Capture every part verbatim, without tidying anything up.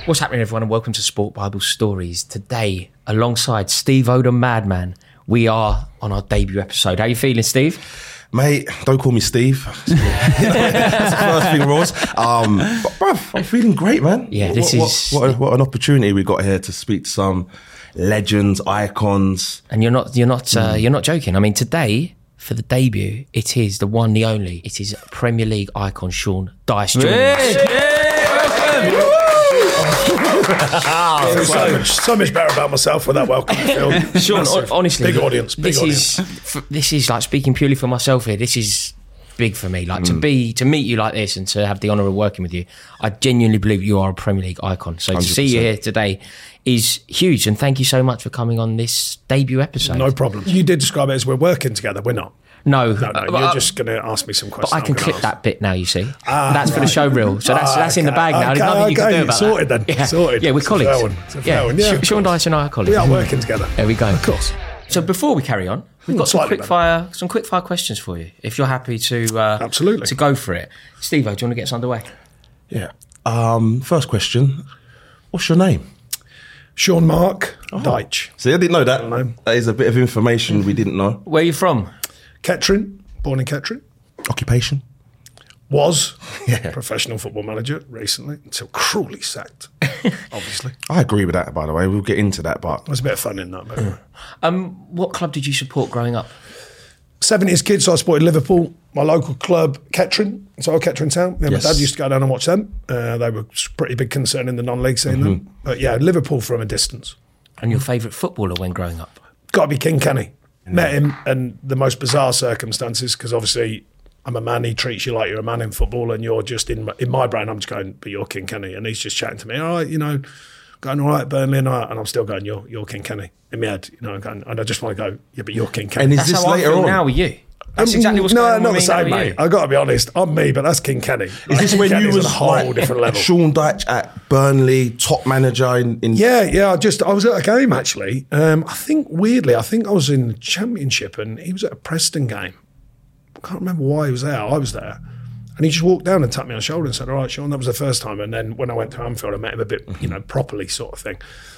What's happening, everyone, and welcome to Sport Bible Stories. Today, alongside Steve Odom Madman, we are on our debut episode. How are you feeling, Steve? Mate, don't call me Steve. That's the first thing, Ross. Um, but, bruv, I'm feeling great, man. Yeah, this what, is... What, what, what an opportunity we got here to speak to some legends, icons. And you're not, you're not, mm. uh, you're not joking. I mean, today... For the debut, it is the one, the only. It is Premier League icon Sean Dyche joining us. I feel so much, so much better about myself with that welcome. Sean, honestly, big audience. Big this audience. is f- this is like speaking purely for myself here. This is big for me. Like mm. to be to meet you like this and to have the honour of working with you. I genuinely believe you are a Premier League icon. So one hundred percent. To see you here today is huge, and thank you so much for coming on this debut episode. No problem. You did describe it as we're working together. We're not. No, no, no. You're uh, just going to ask me some questions. But I can clip ask. that bit now. You see, ah, that's for right. the show reel. So that's ah, that's okay. in the bag now. Okay, There's nothing okay. you can do about Sorted that. then. Yeah. Sorted. Yeah, we're it's colleagues. A fair one. It's a fair yeah, one. Yeah, Sean Dyche and I are colleagues. We are working together. There we go. Of course. So before we carry on, we've got mm, some quick better. fire, some quick fire questions for you. If you're happy to, uh, absolutely, to go for it, Steve, do you want to get us underway? Yeah. Um, first question: what's your name? Sean Mark oh. Dyche. See, I didn't know that. Know. That is a bit of information we didn't know. Where are you from? Kettering, born in Kettering. Occupation? Was yeah. professional football manager recently until cruelly sacked, obviously. I agree with that, by the way. We'll get into that, but... There's a bit of fun in that. But mm. um, what club did you support growing up? seventies kids, so I supported Liverpool, my local club, Kettering. So Kettering Town. Yeah, yes. My dad used to go down and watch them. Uh, they were pretty big concern in the non-league scene mm-hmm. then. But yeah, Liverpool from a distance. And your favourite footballer when growing up? Got to be King Kenny. Mm. Met him and the most bizarre circumstances, because obviously... I'm a man, he treats you like you're a man in football, and you're just, in my, in my brain, I'm just going, but you're King Kenny. And he's just chatting to me, all right, you know, going all right, Burnley, and, all right, and I'm still going, you're you're King Kenny. In my head, you know, going, and I just want to go, yeah, but you're King Kenny. And is that's this how later I feel on? Now with you. That's um, exactly what's no, going on. No, not with the me same, mate. I've got to be honest, I'm me, but that's King Kenny. Is like, this King when Kenny's you was on a whole like different level? Sean Dyche at Burnley, top manager in... in yeah, yeah, I just, I was at a game, actually. Um, I think, weirdly, I think I was in the Championship, and he was at a Preston game. I can't remember why he was there. I was there. And he just walked down and tapped me on the shoulder and said, all right, Sean, that was the first time. And then when I went to Anfield, I met him a bit, you know, properly sort of thing.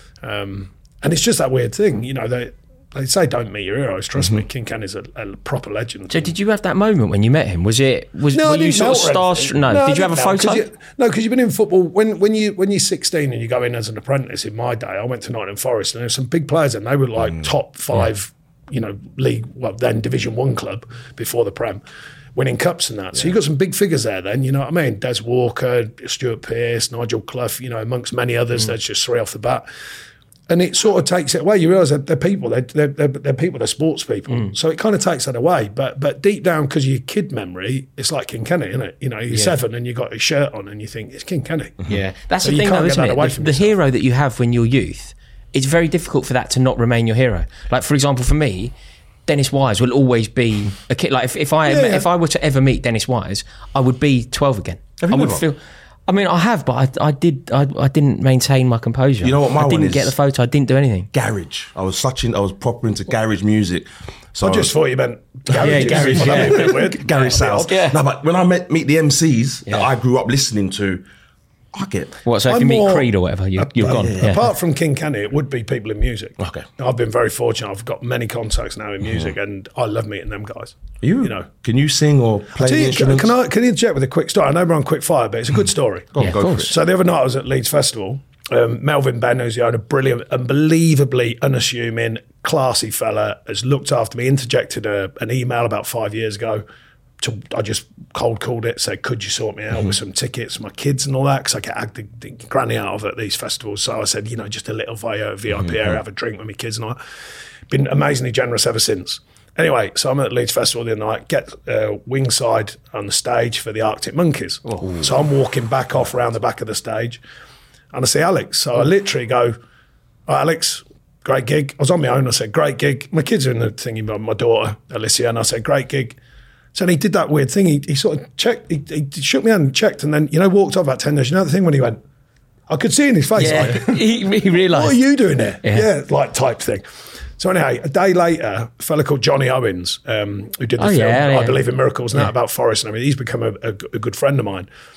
Um, and it's just that weird thing, you know, they, they say don't meet your heroes. Trust mm-hmm. me, King Kenny's a, a proper legend. So did you have that moment when you met him? Was it, was no, were you sort of starstruck? No, no, did you have a photo? You, no, because you've been in football, when, when, you, when you're sixteen and you go in as an apprentice, in my day, I went to Nottingham Forest and there's some big players and they were like mm. top five, yeah. you know, league, well, then Division One club before the Prem. Winning cups and that. So yeah. you've got some big figures there then, you know what I mean? Des Walker, Stuart Pearce, Nigel Clough, you know, amongst many others. Mm. There's just three off the bat. And it sort of takes it away. You realise that they're people, they're, they're, they're, they're people, they're sports people. Mm. So it kind of takes that away. But but deep down, because of your kid memory, it's like King Kenny, isn't it? You know, you're yeah. seven and you got his shirt on and you think, it's King Kenny. Yeah, that's so the thing though, isn't it? The, the hero that you have when you're youth, it's very difficult for that to not remain your hero. Like, for example, for me, Dennis Wise will always be a kid. Like if, if I yeah, yeah. if I were to ever meet Dennis Wise, I would be twelve again. Have you I would never? feel. I mean, I have, but I, I did. I, I didn't maintain my composure. You know what my I didn't one is? get the photo. I didn't do anything. Garage. I was such in. I was proper into garage music. So I just thought you meant garage. Yeah, garage. Well, Yeah. that'd be a bit weird. Garage sounds. Yeah. No, but when I met meet the M Cs yeah. that I grew up listening to, I get. What? So if I'm you meet more, Creed or whatever, you, you're uh, gone. Yeah. Yeah. Apart from King Kenny, it would be people in music. Okay. I've been very fortunate. I've got many contacts now in music, mm-hmm. and I love meeting them guys. You, you know, can you sing or play the you, instruments? Can I can you interject with a quick story? I know we're on quick fire, but it's a good story. Go on, yeah, go for it. So the other night I was at Leeds Festival. Um, Melvin Ben, who's the owner, brilliant, unbelievably unassuming, classy fella, has looked after me. Interjected a, an email about five years ago. To, I just cold called it, said, could you sort me out mm-hmm. with some tickets for my kids and all that? Because I get ag- the, the granny out of at these festivals. So I said, you know, just a little via V I P mm-hmm. area, have a drink with my kids and all that. Been amazingly generous ever since. Anyway, so I'm at Leeds Festival the other night, get uh, wingside on the stage for the Arctic Monkeys. Oh. So I'm walking back off around the back of the stage and I see Alex. So I literally go, all right, Alex, great gig. I was on my own. I said, great gig. My kids are in the thingy, but my daughter, Alicia, and I said, great gig. So he did that weird thing. He, he sort of checked, he, he shook me hand and checked, and then, you know, walked off about ten minutes. You know the thing when he went, I could see in his face, Yeah, like, he, he realised. what are you doing there? Yeah. yeah, like type thing. So anyway, a day later, a fella called Johnny Owens, um, who did the Oh, film, yeah, yeah. I Believe in Miracles, and Yeah. that about Forest and everything, he's become a, a, a good friend of mine.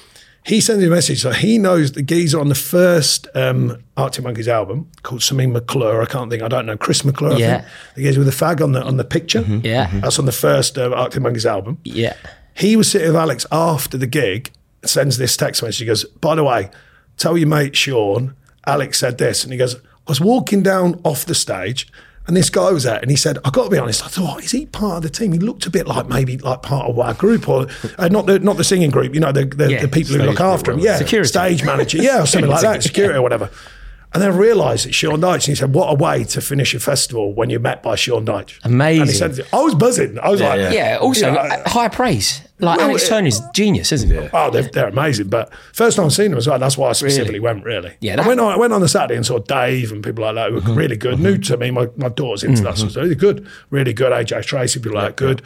he sends me a message. So he knows the geezer on the first um, Arctic Monkeys album called something McClure. I can't think. I don't know. Chris McClure. I Yeah. think. The geezer with the fag on the on the picture. Mm-hmm. Yeah. Mhm. That's on the first uh, Arctic Monkeys album. Yeah. He was sitting with Alex after the gig, sends this text message. He goes, by the way, tell your mate Sean, Alex said this. And he goes, I was walking down off the stage and this guy was there and he said, I've got to be honest, I thought, is he part of the team? He looked a bit like maybe like part of our group or uh, not the not the singing group, you know, the, the, Yeah. the people who Stage look after him. Yeah, Security. stage manager. Yeah, or something like that, security or whatever. And then I realised it's Sean Dyche. And he said, what a way to finish a festival when you're met by Sean Dyche. Amazing. And he said, I was buzzing. I was like, yeah. Yeah, also, you know, uh, high praise. Like, Well, Alex it- Turner's genius, isn't he? Oh, they're, they're amazing. But first time I've seen them as well. That's why I specifically Really? went, really. Yeah, I that- went on, I went on the Saturday and saw Dave and people like that who were really good. New to me. My, my daughter's into that sort of stuff. Really good. Really good. A J Tracy, people like that. Good.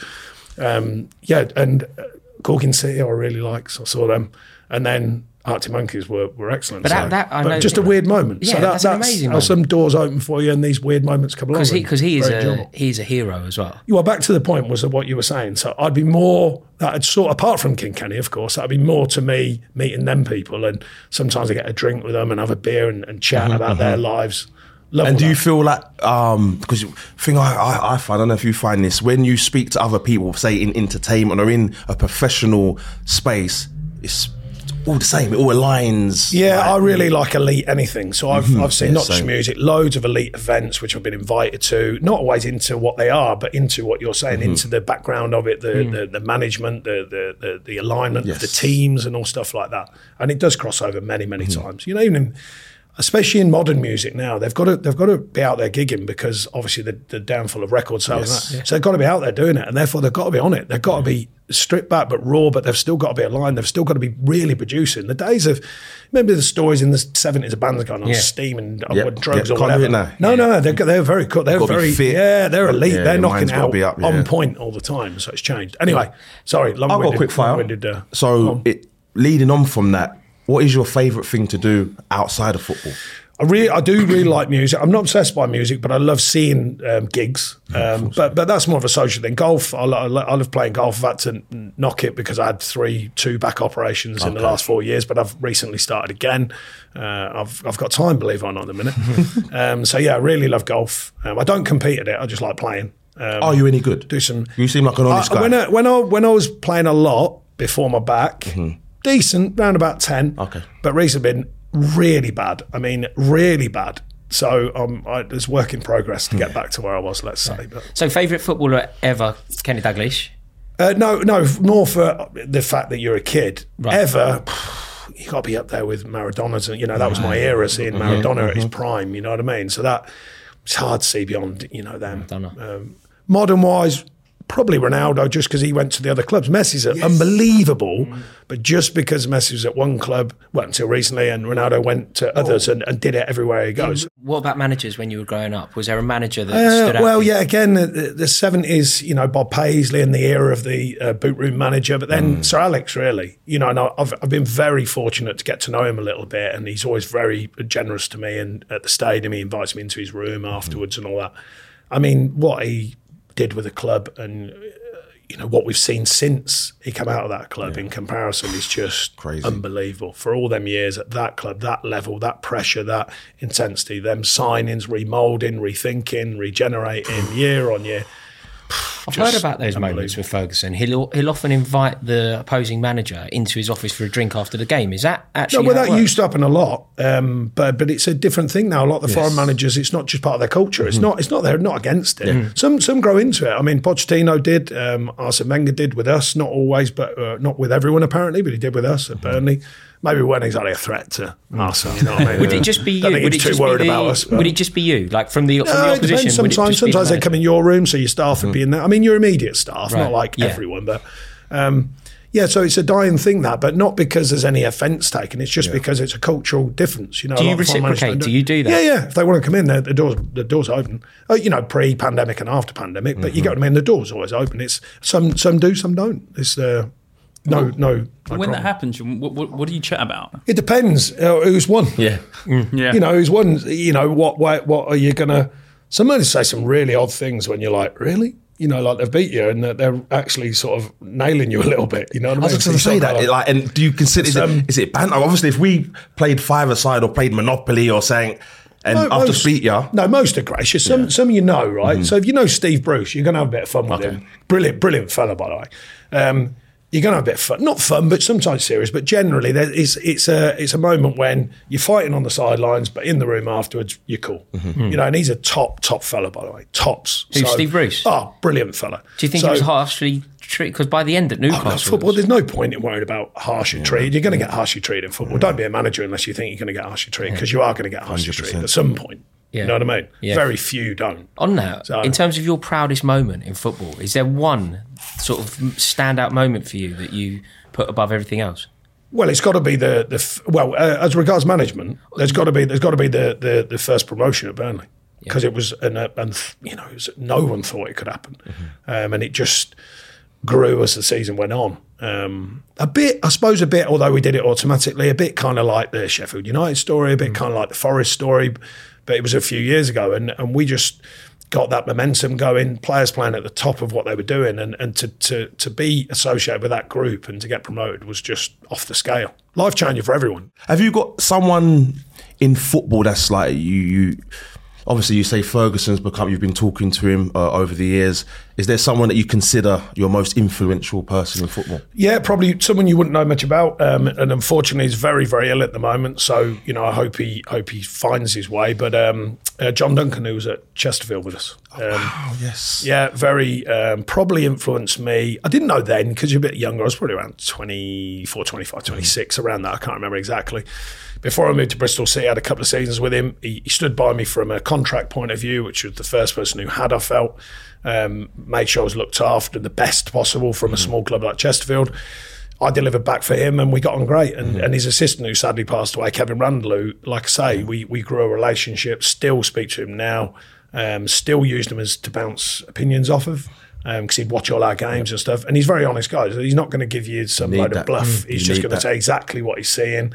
Um, yeah, and uh, Gorgon City I really like. So I saw them. And then Arctic Monkeys were, were excellent. But so, that- that- I but know- just a weird moment. Yeah, so that, that's an amazing how moment. some doors open for you and these weird moments come along. Because he, and because he is very a enjoyable. he's a hero as well. Well, back to the point was what you were saying. So I'd be more, that'd sort apart from King Kenny, of course, that'd be more to me meeting them people. And sometimes I get a drink with them and have a beer and, and chat about their lives. Love And all do you that. feel like, um, because thing I, I, I find, I don't know if you find this, when you speak to other people, say in entertainment or in a professional space, it's all the same. It all aligns. Yeah, like, I really like elite anything. So I've I've seen Yeah, not just same. music, loads of elite events which I've been invited to. Not always into what they are, but into what you're saying, into the background of it, the the, the management, the the the, the alignment of the Yes. teams, and all stuff like that. And it does cross over many many times. You know, even in, especially in modern music now, they've got to they've got to be out there gigging because obviously the, the downfall of record sales. Yes. and that. So they've got to be out there doing it, and therefore they've got to be on it. They've got to be stripped back but raw, but they've still got to be aligned. They've still got to be really producing. The days of remember the stories in the seventies of bands going on Yeah. steam and Yep. uh, drugs Yeah, or can't do whatever. it now. No, no, no, they're they're very cool. They're Gotta be very fit. yeah, they're elite. Yeah, they're your knocking mind's gotta out be up, yeah. on point all the time. So it's changed. Anyway, sorry, long I've got a quick fire. Uh, So it, leading on from that, what is your favourite thing to do outside of football? I really, I do really like music. I'm not obsessed by music, but I love seeing um, gigs. Um, but but that's more of a social thing. Golf, I, lo- I, lo- I love playing golf. I've had to n- knock it because I had three two back operations in the last four years. But I've recently started again. Uh, I've I've got time, believe it or not, at the minute. um, so yeah, I really love golf. Um, I don't compete at it. I just like playing. Um, Are you any good? do some. You seem like an honest I- guy. when I, when I when I was playing a lot before my back, decent, round about ten. Okay. But recently been really bad. I mean, really bad. So um, I, there's work in progress to get back to where I was, let's say. But So, favourite footballer ever, Kenny Dalglish? uh, no, no, more for the fact that you're a kid. Right. Ever, you got to be up there with Maradona's. You know, that was my era, seeing Maradona at his prime. You know what I mean? So that it's hard to see beyond. You know them. Maradona. Um, modern wise, probably Ronaldo, just because he went to the other clubs. Messi's unbelievable, but just because Messi was at one club, well, until recently, and Ronaldo went to others and, and did it everywhere he goes. What about managers when you were growing up? Was there a manager that Uh, stood out? well, for you? yeah, again, the, the seventies, you know, Bob Paisley and the era of the uh, boot room manager, but then Sir Alex, really. You know, and I- I've, I've been very fortunate to get to know him a little bit, and he's always very generous to me. And at the stadium, he invites me into his room afterwards and all that. I mean, what he did with the club and, uh, you know, what we've seen since he came out of that club in comparison is just Crazy. unbelievable. For all them years at that club, that level, that pressure, that intensity, them signings, remoulding, rethinking, regenerating year on year. I've just heard about those moments unbelievable. with Ferguson. He'll he'll often invite the opposing manager into his office for a drink after the game. Is that No, actually well, how it that works? used to happen a lot, um, but but it's a different thing now. A lot of the foreign managers, it's not just part of their culture. It's not. It's not. They're not against it. Some some grow into it. I mean, Pochettino did. Um, Arsene Wenger did with us. Not always, but uh, not with everyone apparently. But he did with us at Burnley. Maybe we weren't exactly a threat to Arsene. You know what I mean? Would it just be you? Don't think Would he it was just too be worried the, about us. but- Would it just be you, like from the from No, the it opposition? depends. would it Sometimes, just be the sometimes they manager? come in your room, so your staff would be in there. I mean, your immediate staff, Right, not like yeah. everyone, but um, yeah. So it's a dying thing that, but not because there's any offence taken. It's just because it's a cultural difference. You know, Do a you lot of foreign managers reciprocate? don't Do you do that? Yeah, yeah. If they want to come in, the, the doors the doors are open. Uh, you know, pre-pandemic and after pandemic, but you get what I mean. The doors always open. It's some some do, some don't. It's uh, no no. no when problem. that happens, what, what, what do you chat about? It depends uh, who's won. Yeah. Yeah, You know, who's won. You know, what what, what are you gonna? Somebody say some really odd things when you're like, really? you know, like they've beat you and that they're actually sort of nailing you a little bit. You know what I mean? I was just going to say that. Like, like, and do you consider is, um, it, is it banter? Obviously, if we played five-a-side or played Monopoly or something, and no, I've most, just beat you. No, most are gracious. Some, Yeah. some you know, right? Mm-hmm. So if you know Steve Bruce, you're going to have a bit of fun with Okay. him. Brilliant, brilliant fella, by the way. Um, you're going to have a bit of fun, not fun, but sometimes serious. But generally, there is, it's a it's a moment when you're fighting on the sidelines, but in the room afterwards, you're cool. Mm-hmm. You know, and he's a top top fella, by the way, tops. Who's Steve Bruce? Oh, brilliant fella. Do you think so, he was harshly treated? Because by the end at Newcastle, Oh, football, there's no point in worrying about harshly treated. You're going to get harshly treated in football. Don't be a manager unless you think you're going to get harshly treated, because you are going to get harshly one hundred percent. treated at some point. Yeah. You know what I mean? Yeah. Very few don't. On that, So- in terms of your proudest moment in football, is there one sort of standout moment for you that you put above everything else? Well, it's got to be the the f- well uh, as regards management. There's got to be there's got to be the, the, the first promotion at Burnley, because it was an uh, and you know it was, no one thought it could happen, Mm-hmm. um, and it just grew as the season went on. Um, a bit, I suppose, a bit. Although we did it automatically, a bit kind of like the Sheffield United story, a bit kind of like the Forest story, but it was a few years ago, and and we just got that momentum going, players playing at the top of what they were doing, and, and to, to to be associated with that group and to get promoted was just off the scale. Life changing for everyone. Have you got someone in football that's like you? you obviously, you say Ferguson's become. You've been talking to him uh, over the years. Is there someone that you consider your most influential person in football? Yeah, probably someone you wouldn't know much about, um, and unfortunately, he's very, very ill at the moment. So you know, I hope he hope he finds his way. But um, uh, John Duncan, who was at Chesterfield with us, um, Oh yes. yeah, very um, probably influenced me. I didn't know then because you're a bit younger. I was probably around twenty-four, twenty-five, twenty-six, around that. I can't remember exactly. Before I moved to Bristol City, I had a couple of seasons with him. He, he stood by me from a contract point of view, which was the first person who had, I felt, um, made sure I was looked after the best possible from a small club like Chesterfield. I delivered back for him and we got on great. And, mm-hmm. and his assistant, who sadly passed away, Kevin Randall, who, like I say, we, we grew a relationship, still speak to him now, um, still used him as to bounce opinions off of. Because um, he'd watch all our games and stuff. And he's a very honest guy. So he's not going to give you some You load that. of bluff. Mm. He's You just need going to that. say exactly what he's seeing.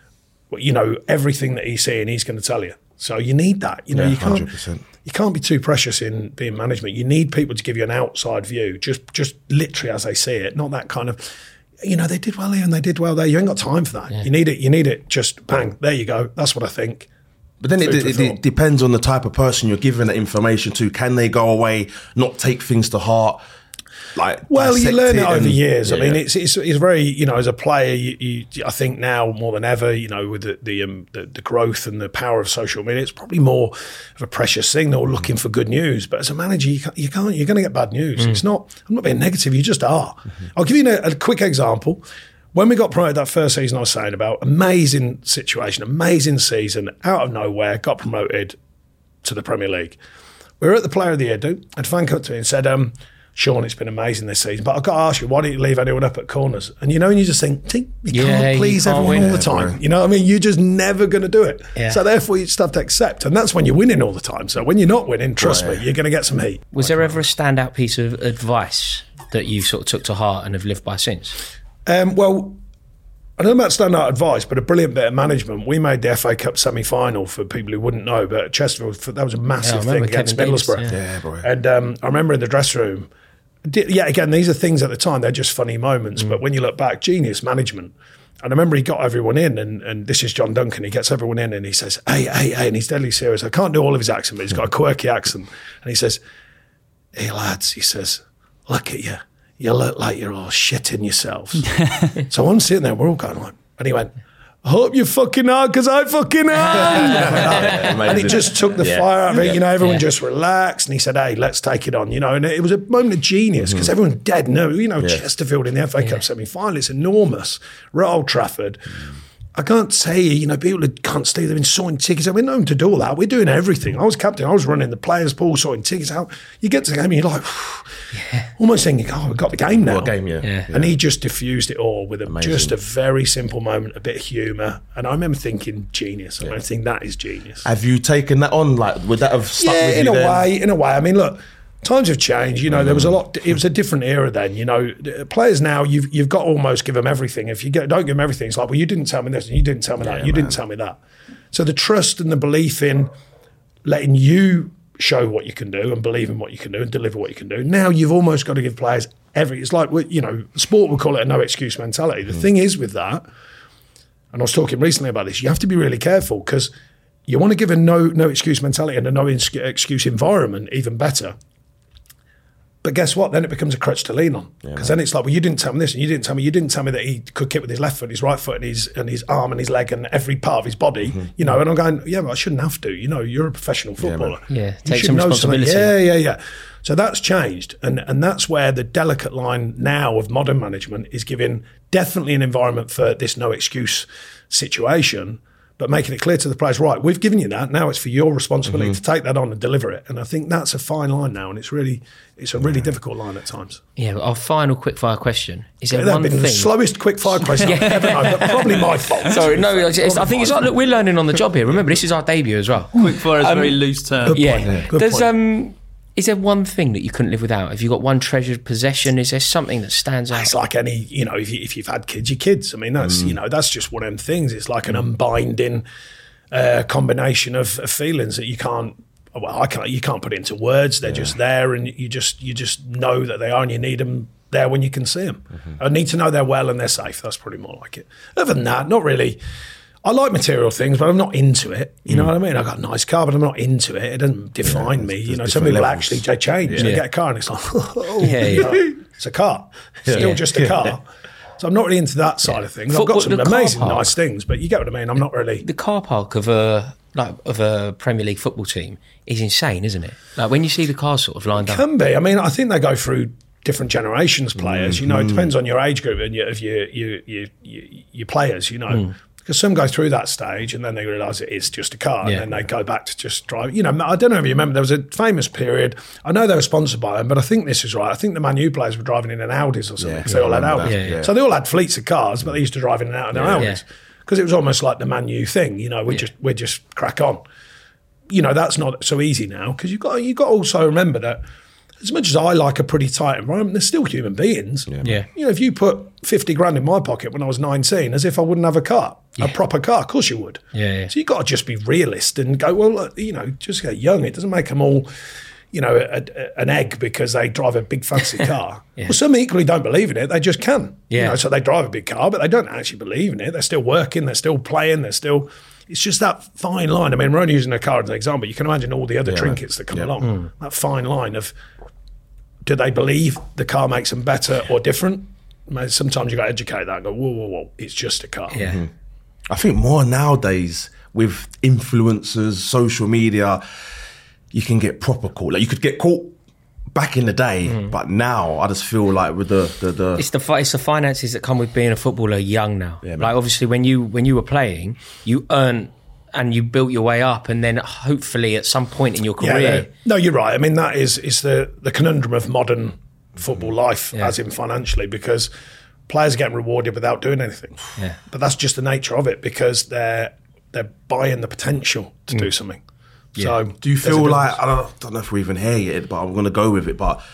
You know, everything that he's seeing, he's going to tell you. So you need that. You know, Yeah, you can't one hundred percent. you can't be too precious in being management. You need people to give you an outside view, just just literally as they see it, not that kind of, you know, they did well here and they did well there. You ain't got time for that. Yeah. You need it. You need it. Just bang. There you go. That's what I think. But then it, Food for it, it thought. depends on the type of person you're giving that information to. Can they go away, not take things to heart? Like, Well, you dissect learn it over and- years. I yeah. mean, it's, it's it's very, you know, as a player, you, you, I think now more than ever, you know, with the the, um, the the growth and the power of social media, it's probably more of a precious thing. They're all looking for good news, but as a manager, you can't, you can't you're going to get bad news. It's not. I'm not being negative. You just are. I'll give you a, a quick example. When we got promoted that first season, I was saying about amazing situation, amazing season, out of nowhere, got promoted to the Premier League. We were at the Player of the Year, dude, and a fan came up to me and said, um, Sean, it's been amazing this season, but I've got to ask you, why don't you leave anyone up at corners? And you know, and you just think, "Tink, you Yeah, can't you please can't everyone win. all the Yeah, time. bro. You know what I mean? You're just never going to do it. Yeah. So therefore, you just have to accept. And that's when you're winning all the time. So when you're not winning, trust Right. me, you're going to get some heat. Was there ever a standout piece of advice that you sort of took to heart and have lived by since? Um, well, I don't know about standout advice, but a brilliant bit of management. We made the F A Cup semi-final for people who wouldn't know, but Chesterfield, that was a Yeah, I massive thing remember against Kevin Davis, Middlesbrough. yeah. Yeah, bro. And um, I remember in the dressing room, di- yeah, again, these are things at the time, they're just funny moments, Mm. but when you look back, genius management. And I remember he got everyone in, and, and this is John Duncan, he gets everyone in and he says, hey, hey, hey, and he's deadly serious. I can't do all of his accent, but he's got a quirky accent. And he says, hey, lads, he says, look at you. You look like you're all shitting yourselves. So I'm sitting there, we're all going like, and he went, I hope you fucking are, because I fucking am. And it just took the Yeah. fire out of it. You know, everyone Yeah. just relaxed. And he said, hey, let's take it on. You know, and it was a moment of genius because everyone's dead. No, you know, Chesterfield in the F A Cup semi-final, it's enormous. We're at Old Trafford. I can't say, you know, people that can't stay, they've been sorting tickets out. We're known to do all that. We're doing everything. I was captain. I was running the players' pool, sorting tickets out. You get to the game and you're like, almost thinking, oh, we've got the game now. What game, yeah. Yeah. And he just diffused it all with a, Amazing. just a very simple moment, a bit of humour. And I remember thinking, genius. I, I think that is genius. Have you taken that on? Like, would that have stuck Yeah, with in you a then? way, in a way. I mean, look, times have changed. You know, there was a lot. It was a different era then. You know, players now, you've you've got to almost give them everything. If you get, don't give them everything, it's like, well, you didn't tell me this, and you didn't tell me that, Yeah, you man. didn't tell me that. So the trust and the belief in letting you show what you can do and believe in what you can do and deliver what you can do. Now you've almost got to give players every. It's like, you know, sport would call it a no excuse mentality. The mm. thing is with that, and I was talking recently about this, you have to be really careful because you want to give a no no excuse mentality and a no excuse environment even better. But guess what? Then it becomes a crutch to lean on. Because yeah, then it's like, well, you didn't tell me this, and you didn't tell me, you didn't tell me that he could kick with his left foot, his right foot, and his and his arm and his leg and every part of his body. Mm-hmm. You know, and I'm going, yeah, but I shouldn't have to. You know, you're a professional footballer. Yeah, yeah. You take some responsibility. Yeah, yeah, yeah. So that's changed, and and that's where the delicate line now of modern management is giving definitely an environment for this no excuse situation, but making it clear to the players, right, we've given you that, now it's for your responsibility mm-hmm. to take that on and deliver it. And I think that's a fine line now, and it's really it's a really yeah. difficult line at times. Yeah, but our final quickfire question. Is there yeah, one been thing... the slowest quickfire question I've ever known, but probably my fault. Sorry, no, it's, it's, I think it's like, look, we're learning on the job here. Remember, this is our debut as well. Quickfire is a um, very loose term. Good yeah. point. Yeah. Good There's, point. um... Is there one thing that you couldn't live without? Have you got one treasured possession? Is there something that stands out? It's like any, you know, if, you, if you've had kids, your kids. I mean, that's, mm. you know, that's just one of them things. It's like an unbinding uh, combination of, of feelings that you can't, well, I can't, you can't put it into words. They're yeah. just there, and you just, you just know that they are, and you need them there when you can see them. Mm-hmm. I need to know they're well and they're safe. That's probably more like it. Other than that, not really. I like material things, but I'm not into it. You mm. know what I mean? I got a nice car, but I'm not into it. It doesn't define yeah, me. You know, some people levels. actually they change. Yeah. They get a car and it's like, oh, yeah, yeah. it's a car, still yeah. just a car. So I'm not really into that side yeah. of things. I've got some amazing nice things, but you get what I mean. I'm not really. The car park of a like of a Premier League football team is insane, isn't it? Like when you see the cars sort of lined it up. Can be. I mean, I think they go through different generations players. Mm. You know, it depends on your age group and your, of your your your, your, your players. You know. Mm. Because some go through that stage and then they realise it is just a car yeah. and then they go back to just drive. You know, I don't know if you remember, there was a famous period. I know they were sponsored by them, but I think this is right. I think the Man U players were driving in an Audis or something because yeah, they all had Audis. Yeah, yeah. So they all had fleets of cars, but they used to drive in and out of their yeah, Audis because yeah. it was almost like the Man U thing. You know, we yeah. just we just crack on. You know, that's not so easy now because you've got, you've got to also remember that as much as I like a pretty tight environment, they're still human beings. Yeah. yeah. You know, if you put fifty grand in my pocket when I was nineteen, as if I wouldn't have a car, yeah. a proper car, of course you would. Yeah, yeah. So you've got to just be realist and go, well, look, you know, just get young. It doesn't make them all, you know, a, a, an egg because they drive a big fancy car. yeah. Well, some equally don't believe in it. They just can. Yeah. You know, so they drive a big car, but they don't actually believe in it. They're still working. They're still playing. They're still... It's just that fine line. I mean, we're only using a car as an example. You can imagine all the other yeah, trinkets that come yeah. along. Mm. That fine line of... Do they believe the car makes them better or different? Sometimes you got to educate that and go, whoa, whoa, whoa, it's just a car. Yeah. Mm-hmm. I think more nowadays with influencers, social media, you can get proper caught. Like you could get caught back in the day, mm. but now I just feel like with the the, the it's the it's the finances that come with being a footballer young now. Yeah, like obviously when you when you were playing, you earned and you built your way up, and then hopefully at some point in your career... Yeah, no, no, you're right. I mean, that is, is the, the conundrum of modern football life, yeah. as in financially, because players are getting rewarded without doing anything. Yeah. But that's just the nature of it, because they're they're buying the potential to mm. do something. Yeah. So, do you feel like, I don't, I don't know if we're even here yet, but I'm going to go with it, but...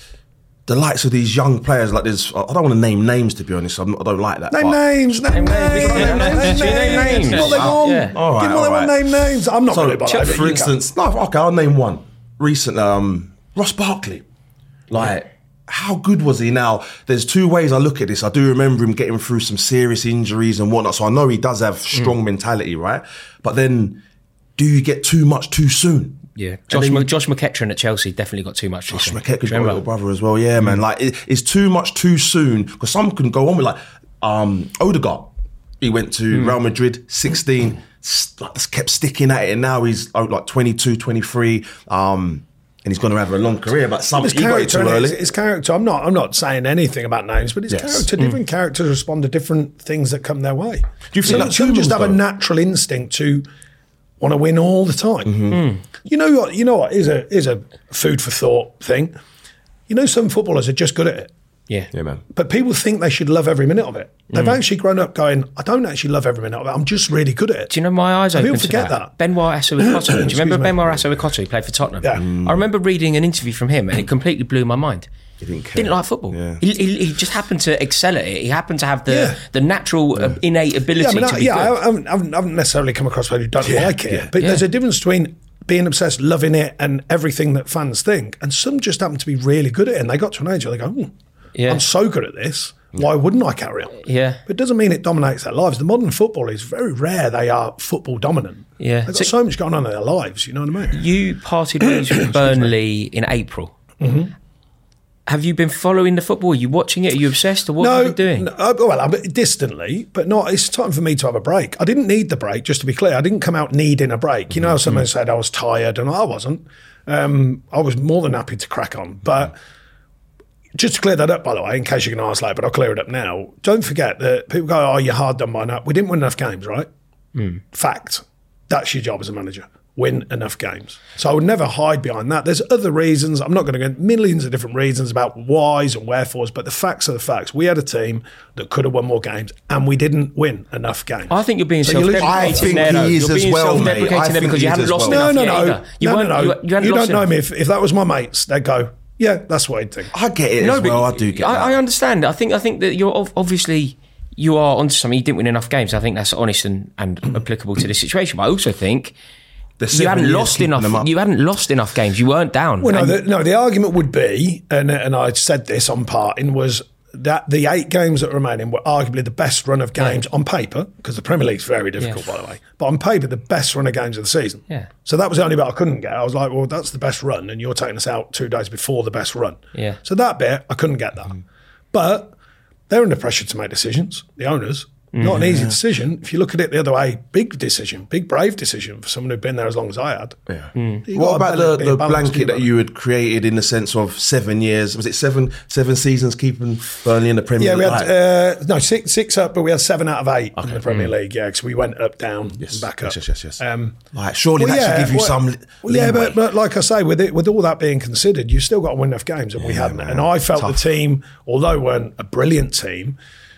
The likes of these young players, like this, I don't want to name names, to be honest. I'm not, I don't like that. Name names, name names, name names, name names. What they want? Yeah. All right, Give them all right. Name names. I'm not so, really about that. For instance, no, okay, I'll name one. Recent, um, Ross Barkley. Like, yeah. how good was he? Now, there's two ways I look at this. I do remember him getting through some serious injuries and whatnot, so I know he does have strong mm. mentality, right? But then, do you get too much too soon? Yeah, Josh, then, M- Josh McEachran at Chelsea definitely got too much. Josh McEachran's got a little brother as well. Yeah, mm. man. Like it, it's too much too soon because some can go on with like um, Odegaard. He went to mm. Real Madrid, sixteen, st- just kept sticking at it, and now he's oh, like twenty-two, twenty-three, um, and he's going to have a long career. But some his he got it too early. His, his character. I'm not. I'm not saying anything about names, but his yes. character. Mm. Different characters respond to different things that come their way. Do you feel some, like some just have though? a natural instinct to want to win all the time. Mm-hmm. Mm. You know what? You know what is a is a food for thought thing. You know, some footballers are just good at it. Yeah, yeah, man. But people think they should love every minute of it. They've mm. actually grown up going, I don't actually love every minute of it. I'm just really good at it. Do you know my eyes open people to forget that? that. Benoit Assou-Ekotto. Do you remember Benoit Assou-Ekotto? He played for Tottenham. Yeah. Mm. I remember reading an interview from him, and it completely blew my mind. He didn't care. Didn't like football. Yeah. He, he, he just happened to excel at it. He happened to have the yeah. the natural yeah. uh, innate ability yeah, I mean, to I, be yeah, good. I haven't, I haven't necessarily come across people who don't yeah. like it, Yeah. but yeah. there's a difference between being obsessed, loving it, and everything that fans think. And some just happen to be really good at it. And they got to an age where they go, oh, Yeah. I'm so good at this. Why wouldn't I carry on? Yeah. But it doesn't mean it dominates their lives. The modern football is very rare they are football dominant. Yeah. They've got So- so, much going on in their lives, you know what I mean? You parted ways with Burnley in April. Mm-hmm. Have you been following the football? Are you watching it? Are you obsessed? Or what have you been doing? No, uh, well, I'm distantly, but not. It's time for me to have a break. I didn't need the break, just to be clear. I didn't come out needing a break. You know, someone said I was tired, and I wasn't. Um, I was more than happy to crack on. But just to clear that up, by the way, in case you're going to ask later, but I'll clear it up now. Don't forget that people go, "Oh, you're hard done by now." We didn't win enough games, right? Mm. Fact. That's your job as a manager. Win enough games. So I would never hide behind that. There's other reasons. I'm not going to go into millions of different reasons about whys and wherefores, but the facts are the facts. We had a team that could have won more games, and we didn't win enough games. I think you're being So you lose- self-deprecating I think there, though. he is You're as being well, mate. I self-deprecating there think because he you is hadn't as lost well. enough no, no, yet no. either. You no, weren't, no, no. You, you hadn't You lost don't know enough. me. If, if that was my mates, they'd go, yeah, that's what I'd think. I get it No, as but well. I do get I, that. I understand. I think I think that you're ov- obviously you are onto something. You didn't win enough games. I think that's honest and, and applicable to this situation. But I also think The you seven hadn't years lost keeping them enough. up. You hadn't lost enough games. You weren't down. Well, no, And- the, no, the argument would be, and, and I said this on parting, was that the eight games that were remaining were arguably the best run of games on paper, because the Premier League's very difficult, Yeah. by the way, but on paper, the best run of games of the season. Yeah. So that was the only bit I couldn't get. I was like, well, that's the best run, and you're taking us out two days before the best run. Yeah. So that bit, I couldn't get that. But they're under pressure to make decisions, the owners. Not an easy decision. If you look at it the other way, big decision, big brave decision for someone who'd been there as long as I had. Yeah. You What got about a the, bit the of balance, blanket you that got- you had created in the sense of seven years? Was it seven seven seasons keeping Burnley in the Premier Yeah, we League? had uh, no six six up, but we had seven out of eight in the Premier League. Yeah, because we went up, down, Yes, and back up. yes, yes, yes, yes. Um, Like, surely well, that yeah, should give you well- some li- well, yeah, leeway. but, but like I say, with it, with all that being considered, you've still got to win enough games, and we hadn't. man. And I felt Tough. the team, although we weren't a brilliant team,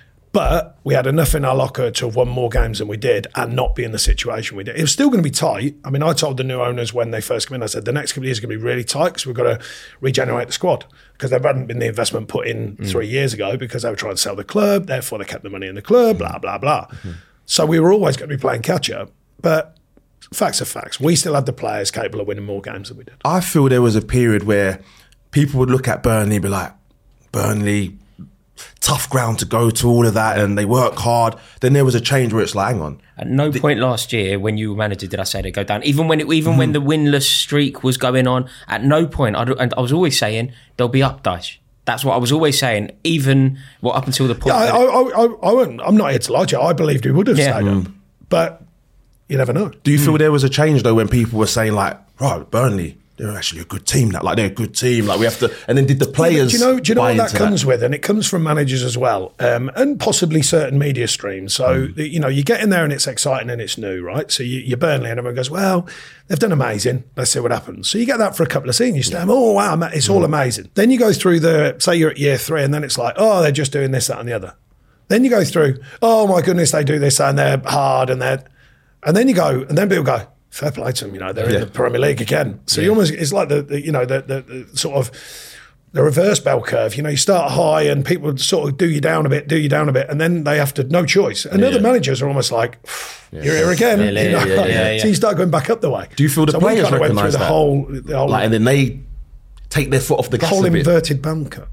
but we had enough in our locker to have won more games than we did and not be in the situation we did. It was still going to be tight. I mean, I told the new owners when they first came in, I said, the next couple of years are going to be really tight because we've got to regenerate the squad, because there hadn't been the investment put in Mm. three years ago because they were trying to sell the club, therefore they kept the money in the club, Mm. blah, blah, blah. Mm-hmm. So we were always going to be playing catch-up. But facts are facts. We still had the players capable of winning more games than we did. I feel there was a period where people would look at Burnley and be like, Burnley, tough ground to go to, all of that, and they work hard. Then there was a change where it's like, hang on. At no point last year when you were manager did I say they'd go down. Even when it, even when the winless streak was going on, at no point, I'd, and I was always saying they'll be up, Dyche. That's what I was always saying, even well, up until the point. Yeah, I, that- I, I, I won't, I'm not here to lie to you. I believed we would have Yeah. stayed up. But you never know. Do you feel there was a change though when people were saying like, right, Burnley, they're actually a good team. That like they're a good team. Like we have to, and then did the players? Do you know? Do you know buy what that into comes with? And it comes from managers as well, um, and possibly certain media streams. So Mm. the- you know, you get in there and it's exciting and it's new, right? So you, you're Burnley, and everyone goes, "Well, they've done amazing. Let's see what happens." So you get that for a couple of seasons. You stand, "Oh wow, ma- it's Mm. all amazing." Then you go through the, say you're at year three, and then it's like, "Oh, they're just doing this, that, and the other." Then you go through, "Oh my goodness, they do this and they're hard and they're," and then you go, and then people go, fair play to them, you know, they're Yeah. in the Premier League again. So you almost, it's like the, the you know, the, the, the sort of the reverse bell curve. You know, you start high and people sort of do you down a bit, do you down a bit, and then they have to, no choice. And other managers are almost like, you're here again. Yeah, you know? yeah, yeah, yeah. So you start going back up the way. Do you feel the so players we kind of went through recognise the that? whole, the whole, Like, and then they take their foot off the gas whole a bit. inverted bell curve.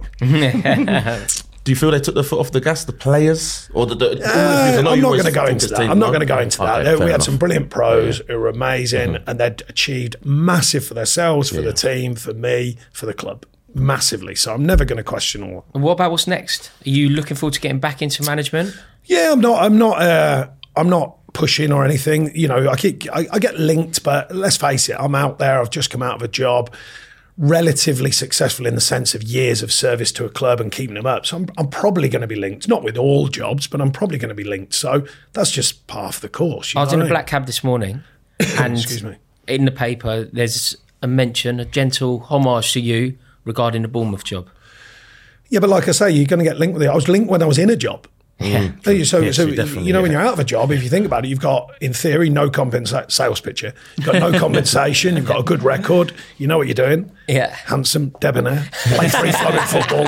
Do you feel they took the foot off the gas, the players, or the? the all of you? I Uh, know I'm you not always going to go talk into as that. team, I'm not no? going to go into that. Okay, There- fair we had enough. some brilliant pros who were amazing, and they'd achieved massive for themselves, for Yeah. the team, for me, for the club, massively. So I'm never going to question all. And what about what's next? Are you looking forward to getting back into management? Yeah, I'm not. I'm not. Uh, I'm not pushing or anything. You know, I keep. I, I get linked, but let's face it. I'm out there. I've just come out of a job, relatively successful in the sense of years of service to a club and keeping them up. So I'm, I'm probably going to be linked. Not with all jobs, but I'm probably going to be linked. So that's just part of the course. You I was know in what a mean? black cab this morning, and Excuse me. in the paper there's a mention, a gentle homage to you regarding the Bournemouth job. Yeah, but like I say, you're going to get linked with it. I was linked when I was in a job. Yeah. So, so, Yes, so you definitely, you know, when yeah. you're out of a job, if you think about it, you've got, in theory, no compensa- sales pitch here. You've got no compensation. You've got a good record. You know what you're doing. Yeah. Handsome, debonair, play free flowing football.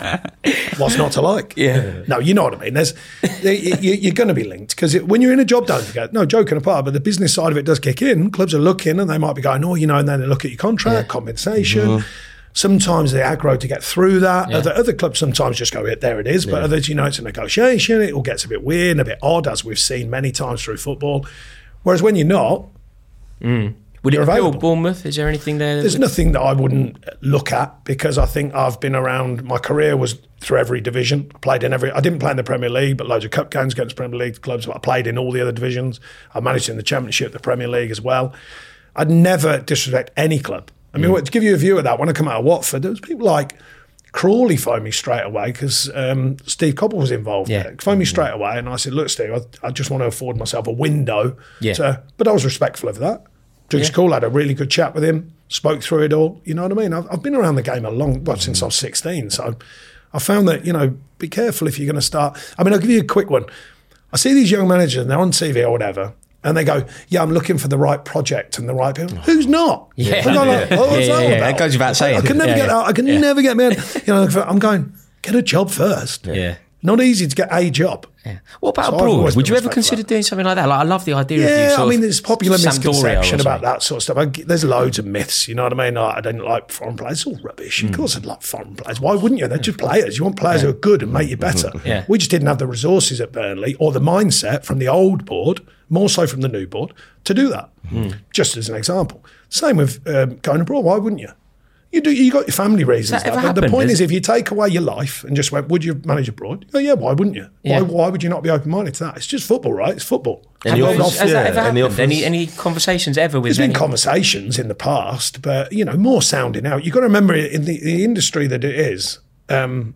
What's not to like? Yeah. No, you know what I mean. There's, you, you're going to be linked because when you're in a job, don't forget. No, joking apart, but the business side of it does kick in. Clubs are looking, and they might be going, oh, you know, and then they look at your contract, Yeah. compensation. Mm-hmm. Sometimes they aggro to get through that. Yeah. Other, other clubs sometimes just go, there it is. But Yeah. others, you know, it's a negotiation. It all gets a bit weird and a bit odd, as we've seen many times through football. Whereas when you're not, Would it You're appeal available. Bournemouth? Is there anything there? there's nothing that I wouldn't look at because I think I've been around. My career was through every division. I played in every. I didn't play in the Premier League, but loads of cup games against Premier League clubs. I played in all the other divisions. I managed in the Championship, the Premier League as well. I'd never disrespect any club. I mean, to give you a view of that, when I come out of Watford, there was people like Crawley phoned me straight away because um, Steve Coppell was involved. Yeah. There. Phoned me straight away, and I said, "Look, Steve, I, I just want to afford myself a window." Yeah. To, but I was respectful of that. Drew's Yeah. cool. Had a really good chat with him. Spoke through it all. You know what I mean? I've, I've been around the game a long, well, since I was sixteen. So I found that, you know, be careful if you're going to start. I mean, I'll give you a quick one. I see these young managers and they're on T V or whatever, and they go, "Yeah, I'm looking for the right project and the right people." Who's not? Yeah. I'm going like, oh, what's Yeah, that yeah, all yeah. about? That goes without saying. I can never Yeah, get yeah. out. I can Yeah. never get me in. You know, I'm going, get a job first. Yeah. Not easy to get a job. Yeah. What about So I've abroad? always Would been you ever respectful consider of that. doing something like that? Like, I love the idea of you. Yeah, Sort I of mean, there's popular Sampdoria or misconception something. about that sort of stuff. I, there's loads of myths, you know what I mean? Like, I don't like foreign players. It's all rubbish. Of course I'd like foreign players. Why wouldn't you? They're just players. You want players who are good and make you better. Yeah. We just didn't have the resources at Burnley or the mindset from the old board, more so from the new board, to do that. Just as an example. Same with um, going abroad. Why wouldn't you? You do. You got your family reasons. that ever But the happened? point Is- is, if you take away your life and just went, would you manage abroad? Oh yeah, why wouldn't you? Yeah. Why, why would you not be open minded to that? It's just football, right? It's football. Any Has, offers? has that Yeah, ever any happened? offers? Any, any conversations ever with There's been any? conversations in the past, but you know, more sounding out. You've got to remember, in the, the industry that it is, um,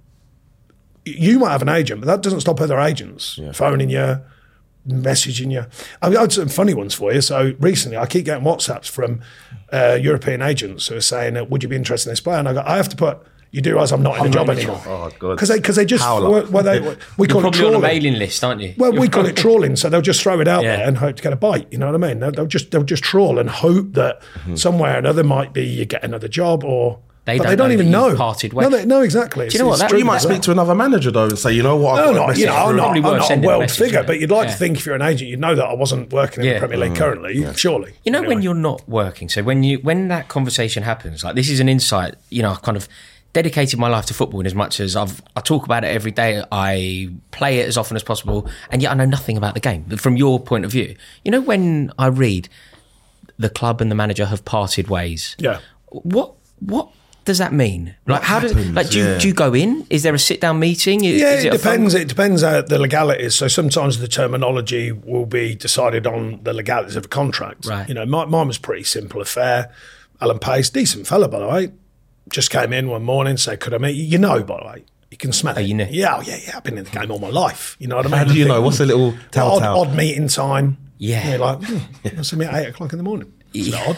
you might have an agent, but that doesn't stop other agents phoning you, messaging you. I mean, I had some funny ones for you. So recently, I keep getting WhatsApps from uh, European agents who are saying, uh, "Would you be interested in this player?" And I go, "I have to put." You do realise I'm not in a job anymore. Oh, God. Because they, cause they just, Howler. well, well, they, we You're call it probably on a trawling. mailing list, aren't you? Well, we call it trawling, so they'll just throw it out Yeah. there and hope to get a bite. You know what I mean? They'll, they'll just they'll just trawl and hope that somewhere or another might be you get another job, or They but don't they don't know even that you've know. parted No, ways. they, no, exactly. Do you know what, that- Well, you might It's speak to another manager though and say, you know what, I've no, got a no, message you know, I'm through. not, Probably I'm worth not a sending a world message, figure, yeah. but you'd like Yeah. to think if you're an agent, you'd know that I wasn't working in Yeah. the Premier League currently, surely. You know, when Anyway. you're not working, so when you when that conversation happens, like this is an insight. You know, I've kind of dedicated my life to football in as much as I've I talk about it every day. I play it as often as possible, and yet I know nothing about the game. But from your point of view, you know, when I read the club and the manager have parted ways, Yeah. what what does that mean? Like, how does happens? like do you, Yeah. do you go in? Is there a sit down meeting? Yeah, Is it a phone- depends. It depends how the legalities. So sometimes the terminology will be decided on the legalities of a contract. Right. You know, my, mine was a pretty simple affair. Alan Pace, decent fella, by the way, just came in one morning, said, "Could I meet you?" You know, by the way, you can smell it. you know? Yeah, oh, yeah, yeah. I've been in the game all my life. You know what I mean? How do you I know? think, What's a little odd, tell-tell? odd meeting time. Yeah. You're like, hmm, let's meet at eight o'clock in the morning. It's odd.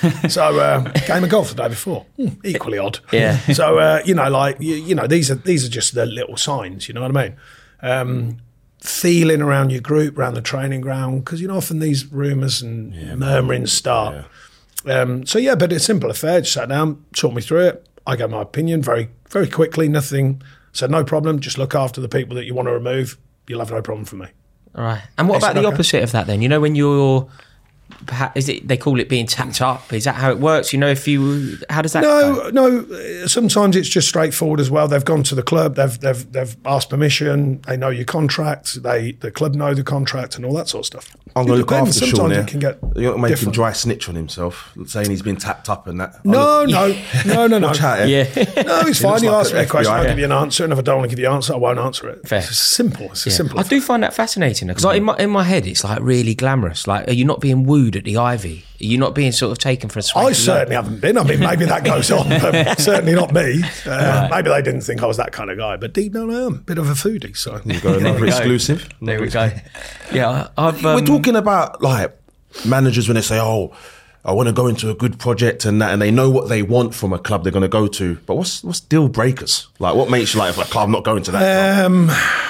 so uh, game of golf the day before, hmm, equally odd. Yeah. So uh, you know, like you, you know, these are these are just the little signs. You know what I mean? Um, feeling around your group, around the training ground, because you know often these rumours and murmurings start. Um, so yeah, but it's a simple affair. Just sat down, talked me through it. I gave my opinion very very quickly. Nothing. Said no problem. Just look after the people that you want to remove. You'll have no problem for me. All right. And what They about said, the okay. opposite of that then? You know, when you're, perhaps, is it, they call it being tapped up? Is that how it works? You know, if you, how does that go? No, no. uh, Sometimes it's just straightforward as well. They've gone to the club. They've they've they've asked permission. They know your contract. They the club know the contract and all that sort of stuff. I'm It going to look depends. after Sean Sometimes here. it can get You're not making different. dry snitch on himself, saying he's been tapped up and that. No, no, no, no, no. Watch out, yeah. Yeah. No, it's fine. looks You like ask a me a F B I. question, I'll give you an answer. And if I don't want to give you an answer, I won't answer it. Fair. It's simple. It's a Yeah. simple. I do find that fascinating because like, in my in my head it's like really glamorous. Like, are you not being wooed at the Ivy? Are you not being sort of taken for a swag? I certainly haven't been. I mean, maybe that goes on, but certainly not me. Uh, Maybe they didn't think I was that kind of guy, but deep down I am. A bit of a foodie, so. You got another we go. exclusive. There we go. Yeah, I- I've. Um, We're talking about like managers when they say, "Oh, I want to go into a good project and that," and they know what they want from a club they're going to go to. But what's what's deal breakers? Like, what makes you like, if a club I'm not going to that? club? Um,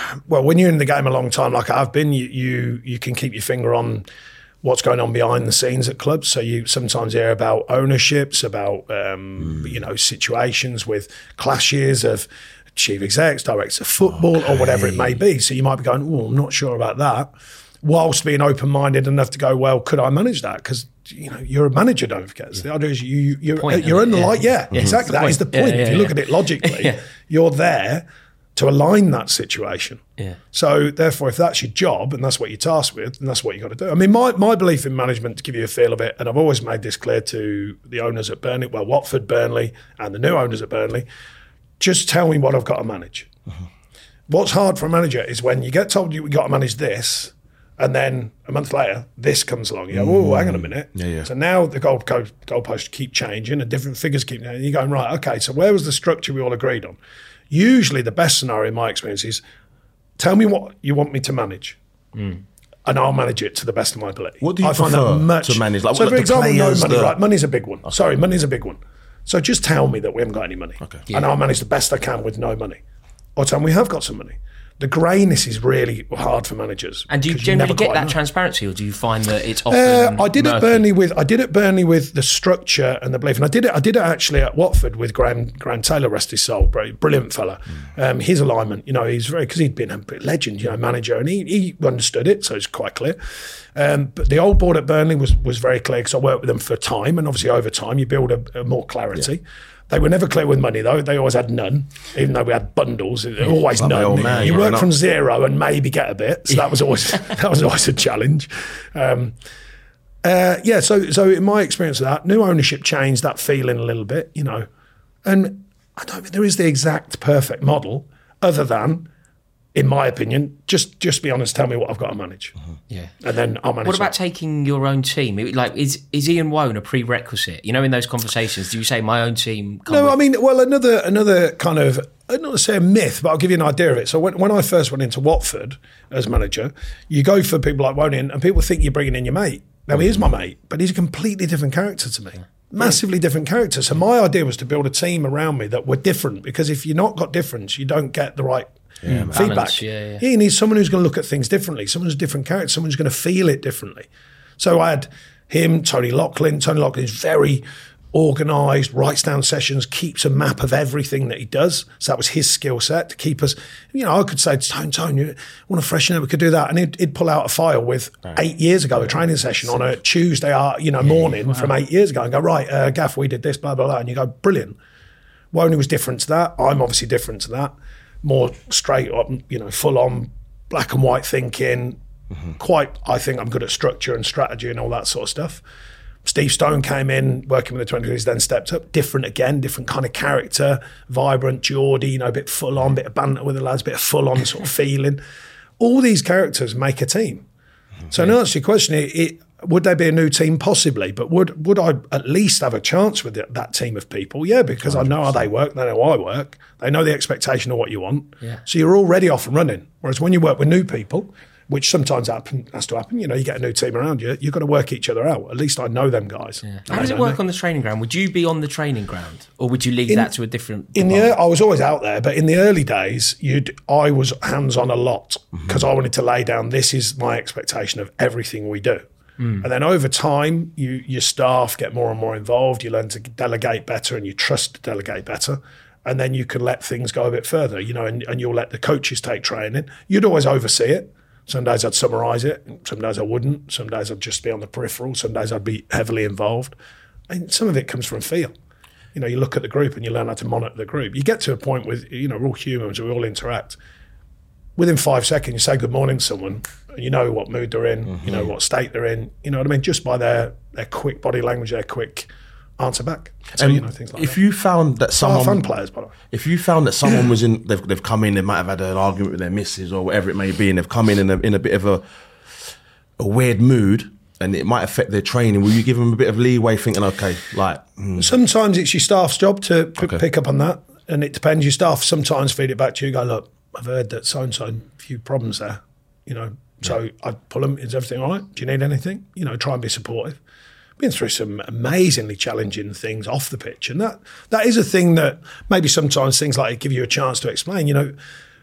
well, when you're in the game a long time, like I've been, you you, you can keep your finger on what's going on behind the scenes at clubs. So you sometimes hear about ownerships, about um, mm. you know, situations with clashes of chief execs, directors of football, okay. or whatever it may be. So you might be going, oh, I'm not sure about that. Whilst being open-minded enough to go, well, could I manage that? Because you know you're a manager. Don't forget. So the idea is you you're point, you're in the light. Yeah, yeah, exactly. That is the point. Yeah, yeah, if you look yeah. at it logically, yeah. you're there to align that situation. Yeah. So therefore, if that's your job and that's what you're tasked with, then that's what you got to do. I mean, my, my belief in management, to give you a feel of it, and I've always made this clear to the owners at Burnley, well, Watford, Burnley, and the new owners at Burnley, just tell me what I've got to manage. Uh-huh. What's hard for a manager is when you get told you got to manage this, and then a month later, this comes along. You go, oh, hang on a minute. Yeah, yeah. So now the goal goalposts keep changing and different figures keep changing. You're going, right, okay, so where was the structure we all agreed on? Usually the best scenario in my experience is tell me what you want me to manage. Mm. And I'll manage it to the best of my ability. What do you I find prefer that much, to manage? Like, so what, for the example, no players, money, the... right? Money's a big one. Okay. Sorry, money's a big one. So just tell me that we haven't got any money. Okay. Yeah. And I'll manage the best I can with no money. Or tell me we have got some money. The greyness is really hard for managers. And do you generally get that know. transparency, or do you find that it's often uh, I did murky? at Burnley with I did at Burnley with the structure and the belief, and I did it. I did it actually at Watford with Graham Graham Taylor, rest his soul, brilliant fella. Mm. Um, his alignment, you know, he's very because he'd been a legend, you know, manager, and he he understood it, so it's quite clear. Um, but the old board at Burnley was was very clear because I worked with them for time, and obviously over time you build a, a more clarity. Yeah. They were never clear with money, though. They always had none, even though we had bundles. Yeah, always like none. Man, you work from zero and maybe get a bit. So that was always that was always a challenge. Um, uh, yeah. So so in my experience of that, new ownership changed that feeling a little bit, you know. And I don't think there is the exact perfect model, other than, in my opinion, just just be honest. Tell me what I've got to manage. Uh-huh. Yeah, and then I'll manage. What about that. taking your own team? Like, is is Ian Woan a prerequisite? You know, in those conversations, do you say my own team? No, with- I mean, well, another another kind of I'm not to say a myth, but I'll give you an idea of it. So when when I first went into Watford as manager, you go for people like Woan in, and people think you're bringing in your mate. Now he is my mate, but he's a completely different character to me. Yeah. Massively different character. So my idea was to build a team around me that were different, because if you're not got difference, you don't get the right Yeah, feedback. Balance, yeah, yeah. yeah, you need someone who's going to look at things differently, someone who's a different character, someone who's going to feel it differently. So I had him, Tony Loughlin. Tony Loughlin is very organised, writes down sessions, keeps a map of everything that he does. So that was his skill set to keep us. You know, I could say to Tony, Tony, you want to freshen up? We could do that, and he'd, he'd pull out a file with right. eight years ago, a training session on a Tuesday, you know, morning yeah, wow. from eight years ago, and go right, uh, Gaff, we did this, blah blah blah, and you go brilliant. Woney was different to that. I'm obviously different to that. More straight up, you know, full on black and white thinking. Mm-hmm. Quite, I think I'm good at structure and strategy and all that sort of stuff. Steve Stone came in, working with the twenty-threes, then stepped up. Different again, different kind of character, vibrant, Geordie, you know, a bit full on, bit of banter with the lads, bit of full on sort of feeling. All these characters make a team. Mm-hmm. So in answer to your question, it, it, would they be a new team? Possibly, but would would I at least have a chance with it, that team of people? Yeah, because one hundred percent. I know how they work, they know how I work, they know the expectation of what you want. Yeah. So you're already off and running. Whereas when you work with new people, which sometimes happen, has to happen, you know, you get a new team around you, you've got to work each other out. At least I know them guys. Yeah. How does it work me. on the training ground? Would you be on the training ground, or would you leave in, that to a different in department? the I was always out there, but in the early days, you'd I was hands-on a lot, because mm-hmm. I wanted to lay down, this is my expectation of everything we do. Mm. And then over time, you, your staff get more and more involved. You learn to delegate better, and you trust to delegate better. And then you can let things go a bit further, you know, and, and you'll let the coaches take training. You'd always oversee it. Some days I'd summarise it. Some days I wouldn't. Some days I'd just be on the peripheral. Some days I'd be heavily involved. And some of it comes from feel. You know, you look at the group and you learn how to monitor the group. You get to a point with, you know, we're all humans, we all interact. Within five seconds, you say good morning to someone, and you know what mood they're in, mm-hmm. you know what state they're in, you know what I mean? Just by their their quick body language, their quick answer back. So, and you know, things like if that. you found that someone... fun players, by the way. If you found that someone was in... They've, they've come in, they might have had an argument with their missus or whatever it may be, and they've come in in a, in a bit of a, a weird mood, and it might affect their training, will you give them a bit of leeway thinking, okay, like... Hmm. Sometimes it's your staff's job to p- okay. pick up on that, and it depends. Your staff sometimes feed it back to you, go, look, I've heard that so-and-so, a few problems there, you know, so yeah. I'd pull them, is everything all right? Do you need anything? You know, try and be supportive. Been through some amazingly challenging things off the pitch, and that that is a thing that maybe sometimes things like it give you a chance to explain. You know,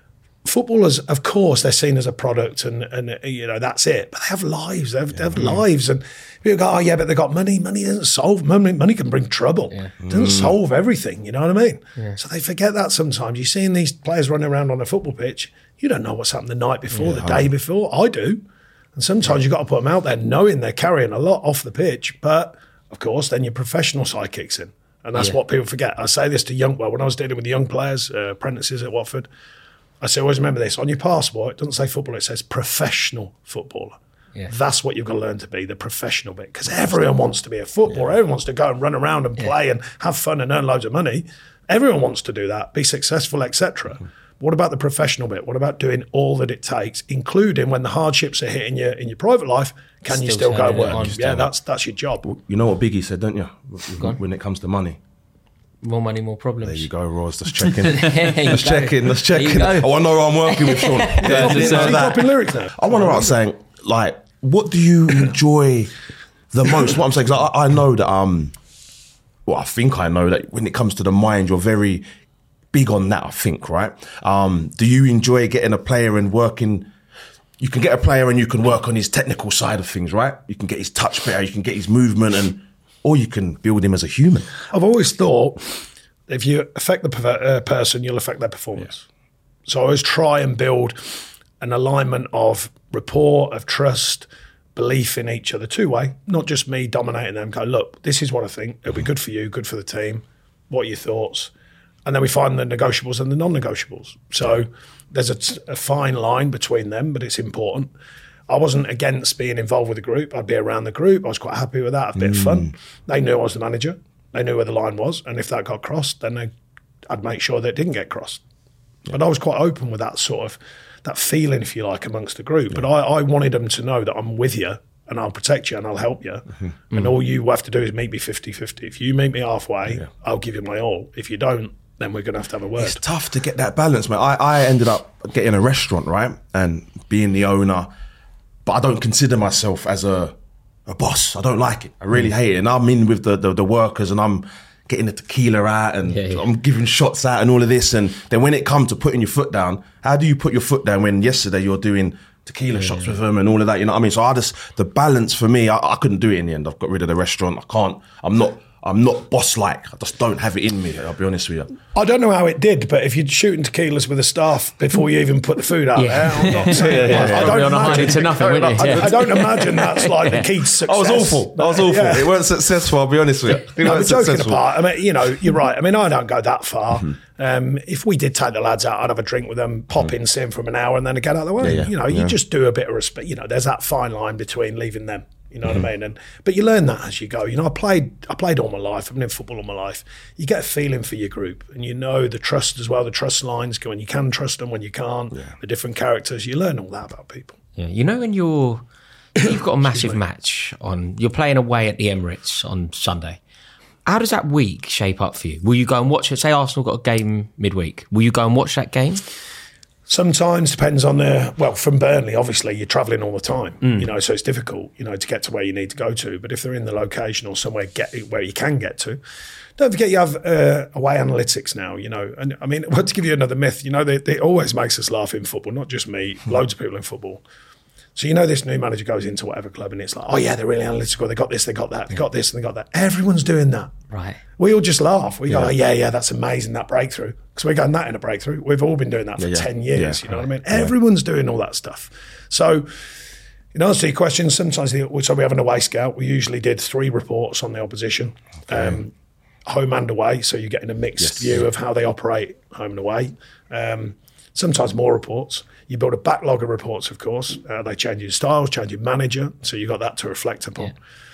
footballers, of course, they're seen as a product, and and you know that's it. But they have lives. They have, yeah. they have lives, and people go, "Oh yeah, but they got money. Money doesn't solve. Money, money can bring trouble. Yeah. It doesn't mm. solve everything." You know what I mean? Yeah. So they forget that sometimes. You're seeing these players running around on a football pitch. You don't know what's happened the night before, yeah, the day before. I do, and sometimes yeah. you've got to put them out there, knowing they're carrying a lot off the pitch. But of course, then your professional side kicks in, and that's yeah. what people forget. I say this to young. Well, when I was dealing with the young players, uh, apprentices at Watford. I say, always remember this, on your passport, it doesn't say footballer, it says professional footballer. Yeah. That's what you've got to learn to be, the professional bit. Because everyone wants to be a footballer. Yeah. Everyone wants to go and run around and play yeah. and have fun and earn loads of money. Everyone wants to do that, be successful, et cetera. Mm-hmm. What about the professional bit? What about doing all that it takes, including when the hardships are hitting you in your private life, can still you still go and work? Yeah, that's that's your job. You know what Biggie said, don't you, when it comes to money? More money, more problems. There you go, Roz. Let's check in. let's check in. Let's check in. Oh, I know who I'm working with, Sean. Yeah, Is he dropping lyrics now? I want to ask saying, like, what do you enjoy the most? What I'm saying, because I, I know that, um, well, I think I know that when it comes to the mind, you're very big on that, I think, right? Um, do you enjoy getting a player and working? You can get a player and you can work on his technical side of things, right? You can get his touch better, you can get his movement, and or you can build him as a human. I've always thought if you affect the per- uh, person, you'll affect their performance. Yeah. So I always try and build an alignment of rapport, of trust, belief in each other, two-way, not just me dominating them. Go, look, this is what I think. It'll be good for you, good for the team. What are your thoughts? And then we find the negotiables and the non-negotiables. So there's a, t- a fine line between them, but it's important. I wasn't against being involved with the group. I'd be around the group. I was quite happy with that. A bit mm. of fun. They knew I was the manager. They knew where the line was. And if that got crossed, then they, I'd make sure that it didn't get crossed. Yeah. But I was quite open with that sort of, that feeling, if you like, amongst the group. Yeah. But I, I wanted them to know that I'm with you and I'll protect you and I'll help you. Mm-hmm. And all you have to do is meet me fifty-fifty. If you meet me halfway, yeah. I'll give you my all. If you don't, then we're going to have to have a word. It's tough to get that balance, man. I, I ended up getting a restaurant, right? And being the owner, but I don't consider myself as a a boss. I don't like it. I really mm. hate it. And I'm in with the, the, the workers and I'm getting the tequila out and yeah, yeah. I'm giving shots out and all of this. And then when it comes to putting your foot down, how do you put your foot down when yesterday you're doing tequila yeah, shots yeah. with them and all of that? You know what I mean? So I just, the balance for me, I, I couldn't do it in the end. I've got rid of the restaurant. I can't, I'm not, I'm not boss-like. I just don't have it in me, I'll be honest with you. I don't know how it did, but if you're shooting tequilas with the staff before you even put the food out yeah. there, I'm not saying, yeah, yeah, I, I don't imagine to nothing, I, I, I don't imagine that's like the key to success. I was awful. I was awful. Yeah. It weren't successful, I'll be honest with you. It no, but joking apart, I mean, you know, you're right. I mean, I don't go that far. Mm-hmm. Um, if we did take the lads out, I'd have a drink with them, pop mm-hmm. in, see them for an hour, and then get out of the way. Yeah, yeah. You know, yeah. you just do a bit of respect. You know, there's that fine line between leaving them. You know mm-hmm. what I mean? And but you learn that as you go. You know, I played I played all my life. I've been in football all my life. You get a feeling for your group and you know the trust as well, the trust lines, when you can trust them, when you can't, yeah. the different characters. You learn all that about people. Yeah, you know when you're you've got a massive match on, you're playing away at the Emirates on Sunday. How does that week shape up for you? Will you go and watch it? Say Arsenal got a game midweek. Will you go and watch that game? Sometimes depends on the, well, from Burnley, obviously, you're travelling all the time, mm. you know, so it's difficult, you know, to get to where you need to go to. But if they're in the location or somewhere get where you can get to, don't forget you have uh, away analytics now, you know. And I mean, well, to give you another myth, you know, they, they always makes us laugh in football, not just me, mm. loads of people in football. So, you know, this new manager goes into whatever club and it's like, oh, yeah, they're really analytical. They got this, they got that, they got this and they got that. Everyone's doing that. Right. We all just laugh. We yeah. go, oh, yeah, yeah, that's amazing, that breakthrough. Because we're going that in a breakthrough. We've all been doing that for yeah, yeah. ten years, yeah. you know what I mean? Yeah. Everyone's doing all that stuff. So, in answer to your question, sometimes, the, so we have an away scout. We usually did three reports on the opposition, okay. um, home and away. So you're getting a mixed yes. view of how they operate home and away. Um, sometimes more reports. You build a backlog of reports, of course. Uh, they change your styles, change your manager. So you got that to reflect upon. Yeah.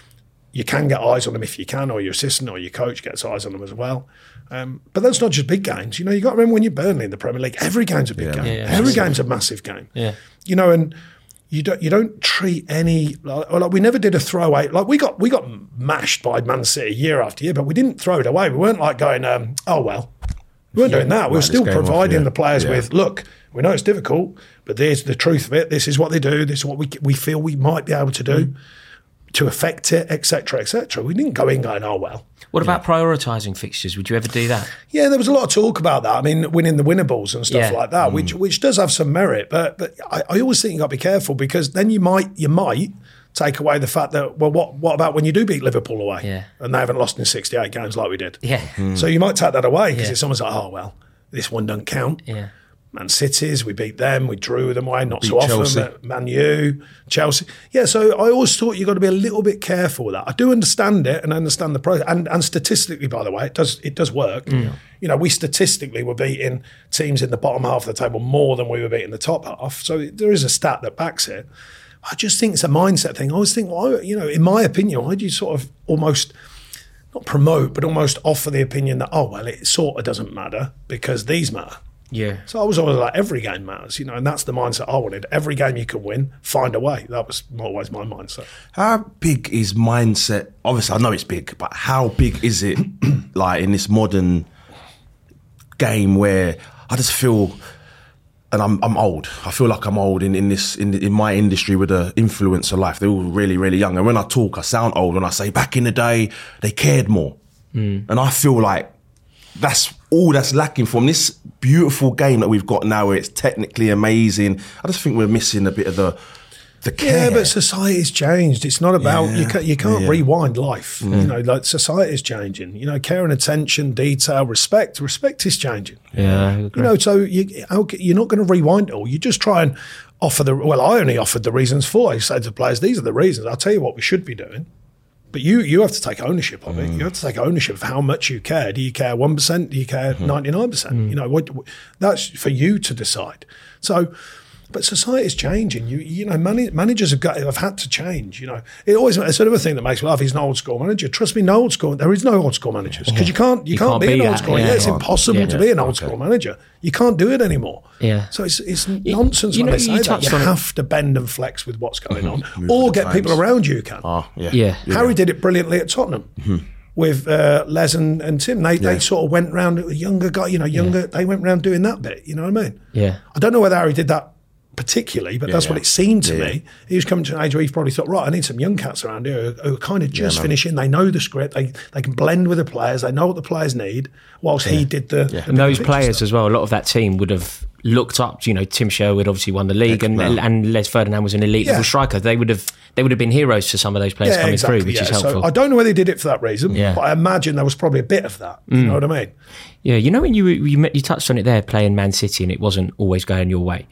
You can get eyes on them if you can, or your assistant or your coach gets eyes on them as well. Um, but that's not just big games. You know, you got to remember when you're Burnley in the Premier League, every game's a big yeah. game. Yeah, yeah, every game's a massive game. Yeah. You know, and you don't you don't treat any like, like we never did a throwaway. Like we got we got mashed by Man City year after year, but we didn't throw it away. We weren't like going, um, oh well. We weren't yeah, doing that. We were still providing off, yeah. the players yeah. with, look, we know it's difficult, but there's the truth of it. This is what they do. This is what we we feel we might be able to do. Mm. to affect it, et cetera, et cetera. We didn't go in going, oh, well. What about prioritising fixtures? Would you ever do that? Yeah, there was a lot of talk about that. I mean, winning the winnables and stuff Yeah. like that, which which does have some merit. But but I, I always think you got to be careful, because then you might you might take away the fact that, well, what what about when you do beat Liverpool away? Yeah. And they haven't lost in sixty-eight games like we did. Yeah. So you might take that away, because Yeah. it's almost like, oh, well, this one doesn't count. Yeah. Man City's, we beat them, we drew them away, not Beat so often. Chelsea. But Man U, Chelsea. Yeah, so I always thought you've got to be a little bit careful with that. I do understand it and understand the process. And, and statistically, by the way, it does it does work. Mm. You know, we statistically were beating teams in the bottom half of the table more than we were beating the top half. So there is a stat that backs it. I just think it's a mindset thing. I always think, well, you know, in my opinion, why do you sort of almost, not promote, but almost offer the opinion that, oh, well, it sort of doesn't matter because these matter. Yeah. So I was always like, every game matters, you know, and that's the mindset I wanted. Every game you can win, find a way. That was always my mindset. How big is mindset? Obviously, I know it's big, but how big is it, like in this modern game where I just feel, and I'm I'm old. I feel like I'm old in, in this in in my industry with the influencer life. They're all really really young, and when I talk, I sound old. When I say back in the day, they cared more, mm. and I feel like that's all that's lacking from this beautiful game that we've got now, where it's technically amazing. I just think we're missing a bit of the the care. Yeah, but society's changed. It's not about Yeah. you. Can't, you can't Yeah. rewind life. You know, like society's changing. You know, care and attention, detail, respect. Respect is changing. Yeah, I agree. You know, so you, how ca- you're not going to rewind it all. You just try and offer the. Well, I only offered the reasons for. I say to the players, these are the reasons. I'll tell you what we should be doing. But you, you have to take ownership of it. You have to take ownership of how much you care. Do you care one percent? Do you care ninety-nine percent? You know, what, that's for you to decide. So, but society is changing. You, you know, man, managers have got have had to change. You know, it always it's another thing that makes me laugh. He's an old school manager. Trust me, no old school. There is no old school managers because you can't you, You can't, can't be, be an old that, school. yeah. Yeah, it's impossible Yeah. to be an old school manager. You can't do it anymore. Yeah. So it's it's nonsense you when know, they say you that. touched You on it. have to bend and flex with what's going on, Move or with the get people times. around you who can. Ah, yeah. Yeah. Harry did it brilliantly at Tottenham with uh, Les and, and Tim. They they sort of went round a younger guy, you know, younger. They went round doing that bit. You know what I mean? Yeah. I don't know whether Harry did that particularly, but that's yeah. what it seemed to Yeah, me. He was coming to an age where he probably thought, right, I need some young cats around here who, who are kind of just finishing. They know the script. They they can blend with the players. They know what the players need. Whilst he did the, the And those big picture players stuff. as well, a lot of that team would have looked up, you know, Tim Sherwood obviously won the league and, Excellent. and Les Ferdinand was an elite Yeah. level striker. They would have they would have been heroes to some of those players coming through, which yeah. is helpful. So I don't know whether he did it for that reason, Yeah. but I imagine there was probably a bit of that. You know what I mean? Yeah, you know when you you met- you touched on it there, playing Man City, and it wasn't always going your way.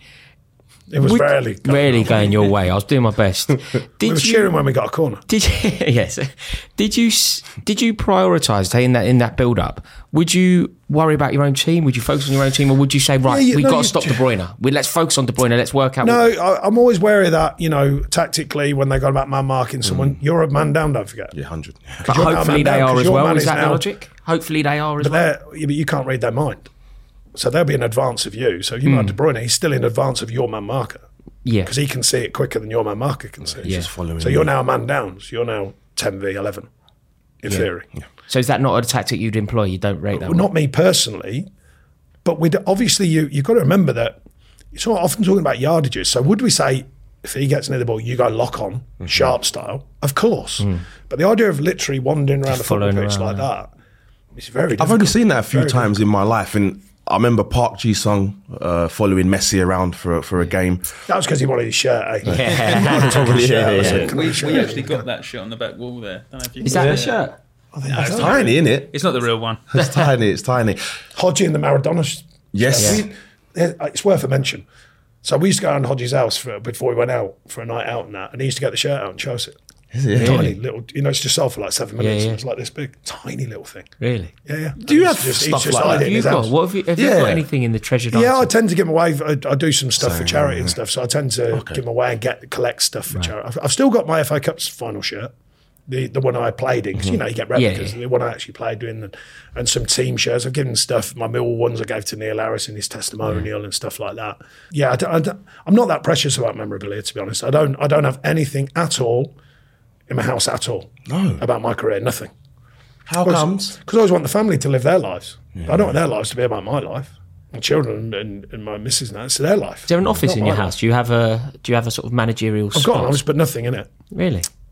It was Would- rarely going rarely on. going your way. I was doing my best. We Did were you? cheering when we got a corner. Did you? Yes. Did you? s- Did you prioritise in that in that build up? Would you worry about your own team? Would you focus on your own team, or would you say, right, Yeah, you- we've no, got you- to stop De Bruyne. We let's focus on De Bruyne. Let's work out. No, what- I, I'm always wary of that. You know, tactically, when they got about man marking someone, you're a man down. Don't forget. Yeah, hundred. but you're now hopefully man they down, are 'cause as your well. man Is is that the now- logic? Hopefully they are as But well. they're- yeah, but you can't read their mind, so they'll be in advance of you. So you might De Bruyne, he's still in advance of your man marker Yeah. because he can see it quicker than your man marker can see. it. Yeah. Just following. So you're now a man down. So you're now ten v eleven, in theory. So is that not a tactic you'd employ? You don't rate that. Well, not me personally, but we obviously you you've got to remember that it's not often talking about yardages. So would we say if he gets near the ball, you go lock on, Mm-hmm. sharp style? Of course. But the idea of literally wandering around the football following pitch around, like that, it's very difficult. I've only seen that a few Very times in my life, and I remember Park Ji-sung uh, following Messi around for for a game. That was because he wanted his shirt, eh? Yeah. Probably, yeah, yeah, yeah. We, we actually got that shit on the back wall there. Don't know if you Is can that the see it. shirt? It's tiny, isn't it? It's not the real one. It's tiny. It's tiny. Hodgie and the Maradona. sh- Yes. shirt. We- it's worth a mention. So we used to go around Hodgie's house for, before we went out for a night out and that, and he used to get the shirt out and show us it. Is it? Tiny little, you know, it's just sold for like seven minutes. yeah. It's like this big, tiny little thing. Really? Yeah, yeah. Do you And have he's stuff he's like hide that? it in Have you his got? house. What have you? Have you Yeah. got anything in the treasured Yeah, I items? tend to give them away. I, I do some stuff for Same, charity yeah. and stuff, so I tend to give them away and get collect stuff for charity. I've, I've still got my F A Cup's final shirt, the the one I played in, because you know you get replicas. Yeah, yeah. The one I actually played in, and, and some team shirts. I've given stuff. My Millwall ones I gave to Neil Harris in his testimonial and stuff like that. Yeah, I don't, I don't, I'm not that precious about memorabilia, to be honest. I don't I don't have anything at all in my house at all. No. About my career, nothing. How comes? Because I always want the family to live their lives. I don't want their lives to be about my life. My children and, and my missus and that, it's their life. Is there an office Not in my your life. house? Do you have a? Do you have a sort of managerial I've got spot? an office, but nothing in it. Really?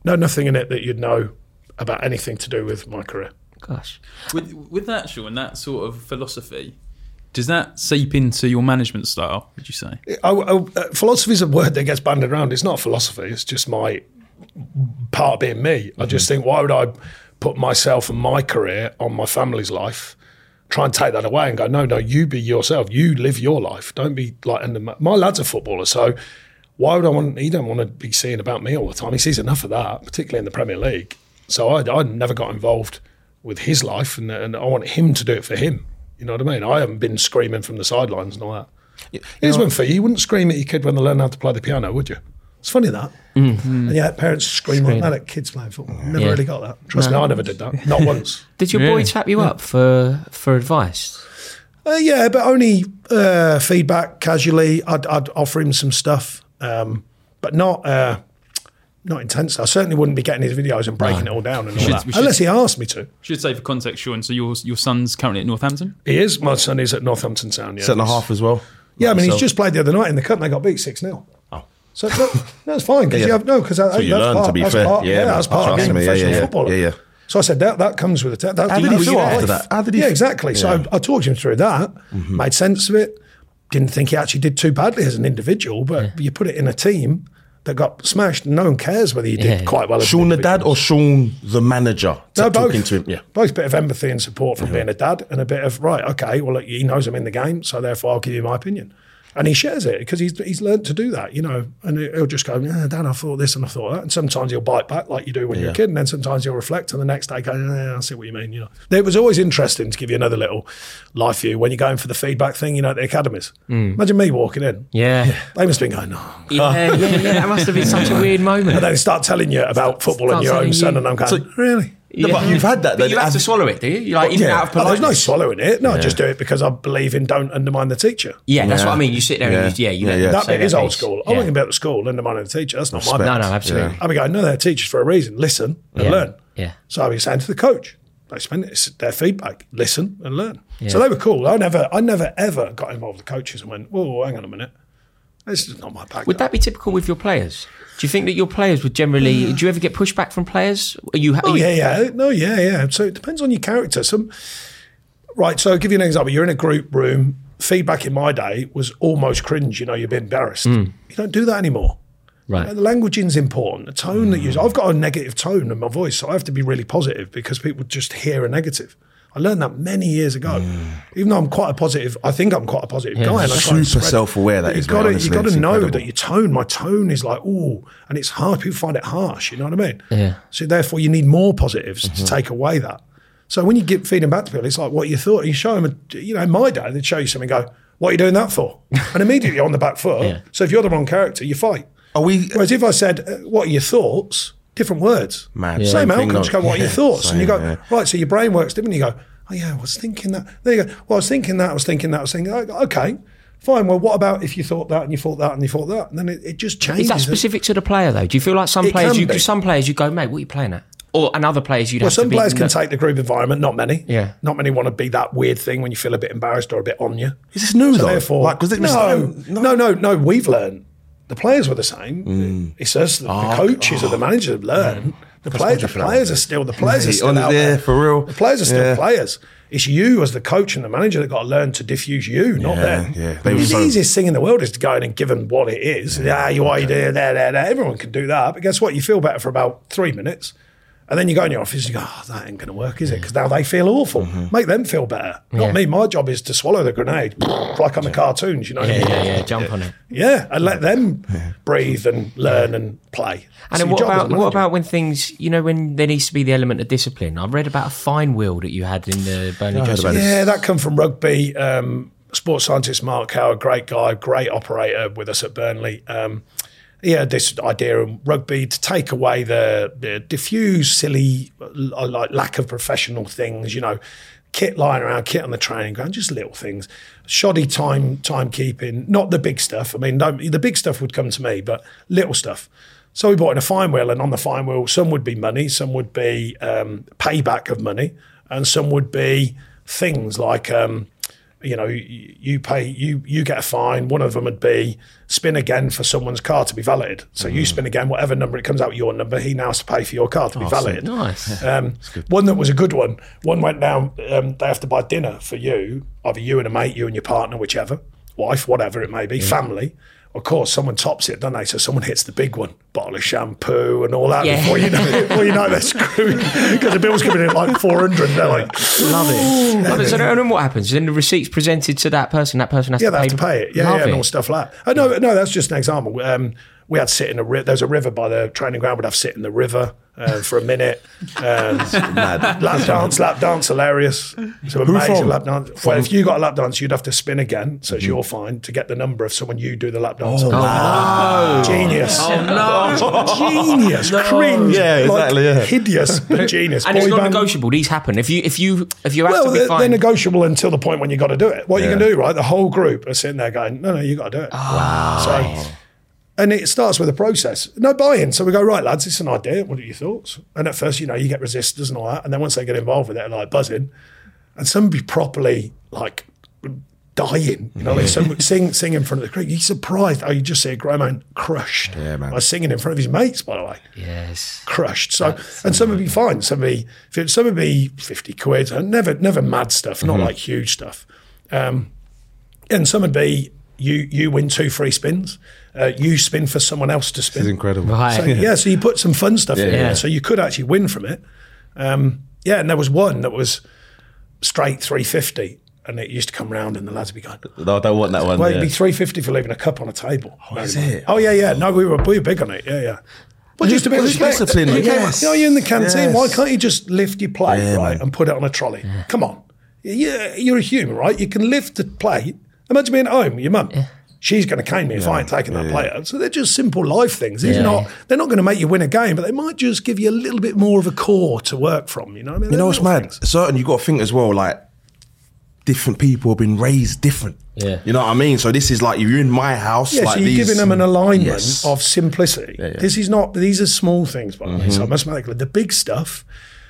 No, nothing in it that you'd know about anything to do with my career. Gosh. With with that, Sean, that sort of philosophy, does that seep into your management style, would you say? Oh, oh, uh, philosophy is a word that gets bandied around. It's not philosophy. It's just my part of being me. Mm-hmm. I just think, why would I put myself and my career on my family's life, try and take that away and go, no, no, you be yourself. You live your life. Don't be like, and my lad's a footballer, so why would I want, he don't want to be seeing about me all the time. He sees enough of that, particularly in the Premier League. So I, I never got involved with his life, and, and I want him to do it for him. You know what I mean? I haven't been screaming from the sidelines and all that. You Here's know, one for you. You wouldn't scream at your kid when they learn how to play the piano, would you? It's funny that. Mm-hmm. And yeah, parents scream like that at kids playing football. Never yeah. really got that. Trust no. me, I never did that. Not once. Did your really? boy tap you up for, for advice? Uh, yeah, but only uh, feedback casually. I'd, I'd offer him some stuff, um, but not... Uh, Not intensely. I certainly wouldn't be getting his videos and breaking no. it all down and all should, that, should, unless he asked me to. Should say for context, Sean, so your your son's currently at Northampton? He is. My son is at Northampton Town, yeah. Set and a half as well? Yeah, I mean, he's just played the other night in the cup and they got beat six nil. Oh. So, no, no it's fine. Cause yeah. you have, no, because that, so you that's learn, part, to be that's fair. part, yeah, yeah, that's part of being a professional yeah, yeah, footballer. Yeah, yeah. So I said, that that comes with it. That, How did he feel after life. that? How did he yeah, f- exactly. Yeah. So I, I talked him through that, mm-hmm. made sense of it, didn't think he actually did too badly as an individual, but yeah. you put it in a team that got smashed, and no one cares whether you did yeah. quite well. Sean the dad or Sean the manager? No, both. Talking to him, yeah, both. Bit of empathy and support from mm-hmm. being a dad, and a bit of right. Okay, well, look, he knows I'm in the game, so therefore I'll give you my opinion. And he shares it because he's he's learned to do that, you know. And he'll just go, yeah, Dad, I thought this and I thought that. And sometimes he'll bite back like you do when yeah. you're a kid, and then sometimes he'll reflect, and the next day go, yeah, I see what you mean, you know. It was always interesting to give you another little life view when you're going for the feedback thing, you know, at the academies. Mm. Imagine me walking in. Yeah. yeah. They must have been going, no. Oh. Yeah, yeah, yeah. That must have been such a weird moment. And then they start telling you about football and your own son, you. And I'm going, so, really? No, yeah. But you've had that. But you have to swallow it, do you? You're like, even yeah. out of politeness. Oh, there's no swallowing it. No, yeah. I just do it because I believe in don't undermine the teacher. Yeah, that's yeah. what I mean. You sit there yeah. and you, yeah, you yeah, yeah. That bit is old school. I yeah. wouldn't be able to school undermining the teacher. That's not Respect. my bit. No, no, absolutely. Yeah. I'd be going, no, they're teachers for a reason. Listen and yeah. learn. Yeah. So I'd be saying to the coach, they spend it, it's their feedback. Listen and learn. Yeah. So they were cool. I never, I never ever got involved with the coaches and went, whoa, hang on a minute. This is not my bag. Would that be typical with your players? Do you think that your players would generally? Yeah. Do you ever get pushback from players? Are you? Are oh you, yeah, yeah, no, yeah, yeah. So it depends on your character. Some, right. So I'll give you an example. You're in a group room. Feedback in my day was almost cringe. You know, you'd be embarrassed. Mm. You don't do that anymore. Right. You know, the languaging's important. The tone mm. that you use. I've got a negative tone in my voice, so I have to be really positive because people just hear a negative. I learned that many years ago. Mm. Even though I'm quite a positive, I think I'm quite a positive yeah. guy. And I try super self-aware that you've is. Got Mate, to, you've got to know incredible. that your tone, my tone is like, ooh, and it's hard. People find it harsh. You know what I mean? Yeah. So therefore, you need more positives mm-hmm. to take away that. So when you get feeding back to people, it's like what you thought. You show them, a, you know, in my day, they'd show you something, and go, what are you doing that for? And immediately you're on the back foot. Yeah. So if you're the wrong character, you fight. Are we? Whereas if I said, uh, what are your thoughts? Different words. Man, yeah. Same outcome. Just go, what are your thoughts? Same, and you go, yeah. right. So your brain works differently. You go, oh yeah, I was thinking that. There you go. Well, I was thinking that. I was thinking that. I was thinking. Okay, fine. Well, what about if you thought that and you thought that and you thought that, and then it, it just changes. Is that specific to the player though? Do you feel like some it players? You be. some players you go, mate, what are you playing at? Or and other players you'd well, have some to be. players can no, take the group environment. Not many. Yeah. Not many want to be that weird thing when you feel a bit embarrassed or a bit on you. Is this new so though? Therefore, like, it no, no, no, no, no. We've learned. The players were the same. Mm. It's us, the, oh, the coaches oh. or the managers have learned. The That's players, the players are still the players are still out there. there For real, the players are still yeah. players. It's you as the coach and the manager that got to learn to diffuse you, not yeah, them. Yeah, the so easiest thing in the world is to go in and give them what it is. Yeah, ah, you are you there, there, there, there. Everyone can do that, but guess what? You feel better for about three minutes. And then you go in your office and you go, oh, that ain't going to work, is it? Because now they feel awful. Mm-hmm. Make them feel better. Yeah. Not me. My job is to swallow the grenade, like on the cartoons, you know. Yeah, yeah, yeah. Jump yeah. on it. Yeah, and let them breathe and learn and play. And then what about what about when things, you know, when there needs to be the element of discipline? I've read about a fine wheel that you had in the Burnley dressing room. Yeah, that come from rugby. Um, sports scientist Mark Howard, great guy, great operator with us at Burnley. Um, He had this idea of rugby to take away the, the diffuse, silly, like lack of professional things, you know, kit lying around, kit on the training ground, just little things. Shoddy time timekeeping, not the big stuff. I mean, don't, the big stuff would come to me, but little stuff. So we bought in a fine wheel, and on the fine wheel, some would be money, some would be um, payback of money, and some would be things like um, you know, you, you pay, you you get a fine. One of them would be spin again for someone's car to be validated. So mm. you spin again, whatever number it comes out with your number, he now has to pay for your car to be oh, validated. Nice. Um, one that was a good one. One went down. Um, they have to buy dinner for you, either you and a mate, you and your partner, whichever, wife, whatever it may be, yeah. family. Of course, someone tops it, don't they? So someone hits the big one, bottle of shampoo and all that. Yeah. Before you know, before you know they're screwed because the bill's coming in at like four hundred. They're like, love it. Love it. So then what happens? Then the receipt's presented to that person. That person has yeah, to pay. Yeah, they have to pay it. Yeah, yeah, and all stuff like that. Oh, no, no, that's just an example. Um, we had sit in a river. There's a river by the training ground. We'd have sit in the river uh, for a minute. Um, lap dance, lap dance, hilarious. So amazing lap dance. Well, if you got a lap dance, you'd have to spin again. So it's mm-hmm. your fine to get the number of someone you do the lap dance. Oh, on. no. Genius. Oh, no. Genius. No. Cringe. Yeah, exactly. Like, yeah. Hideous, but genius. And Boy it's not band. negotiable. These happen. If you, if you, if you have well, to be they're, fined. they're negotiable until the point when you got to do it. What yeah. you can do, right? The whole group are sitting there going, no, no, you got to do it. Oh, wow. So, and it starts with a process. No buy-in. So we go, right, lads, it's an idea. What are your thoughts? And at first, you know, you get resistors and all that. And then once they get involved with it, they're like buzzing. And some be properly like dying. You know, like some sing, sing in front of the crew. You're surprised. Oh, you just see a grown man crushed. Yeah, man. By singing in front of his mates, by the way. Yes. Crushed. So, That's and some would be fine. Some would be, some would be fifty quid. And never, never mad stuff, not mm-hmm. like huge stuff. Um, and some would be, You you win two free spins. Uh, you spin for someone else to spin. This is incredible. Right. So, yeah, so you put some fun stuff yeah, in yeah. there. So you could actually win from it. Um, yeah, and there was one that was straight three fifty. And it used to come round and the lads would be going, no, I don't want that one. Well, yeah. it'd be three fifty for leaving a cup on a table. Oh, is it? Oh, yeah, yeah. No, we were, we were big on it. Yeah, yeah. Well, just a bit of respect. Discipline. You Yes. know, you're in the canteen. Yes. Why can't you just lift your plate, Yeah, right, man. and put it on a trolley? Yeah. Come on. Yeah, you're a human, right? You can lift the plate. Imagine being at home with your mum. Yeah. She's going to cane me if I ain't taking that yeah. plate out. So they're just simple life things. These Yeah. are not, they're not going to make you win a game, but they might just give you a little bit more of a core to work from. You know what I mean? You know They're what's little mad? things. Certain, you got to think as well, like, different people have been raised different. Yeah. You know what I mean? So this is like, you're in my house. Yeah, like so you're these, giving them an alignment yes. of simplicity. Yeah, yeah. This is not, these are small things, by the way. Mm-hmm. So mathematically, the big stuff,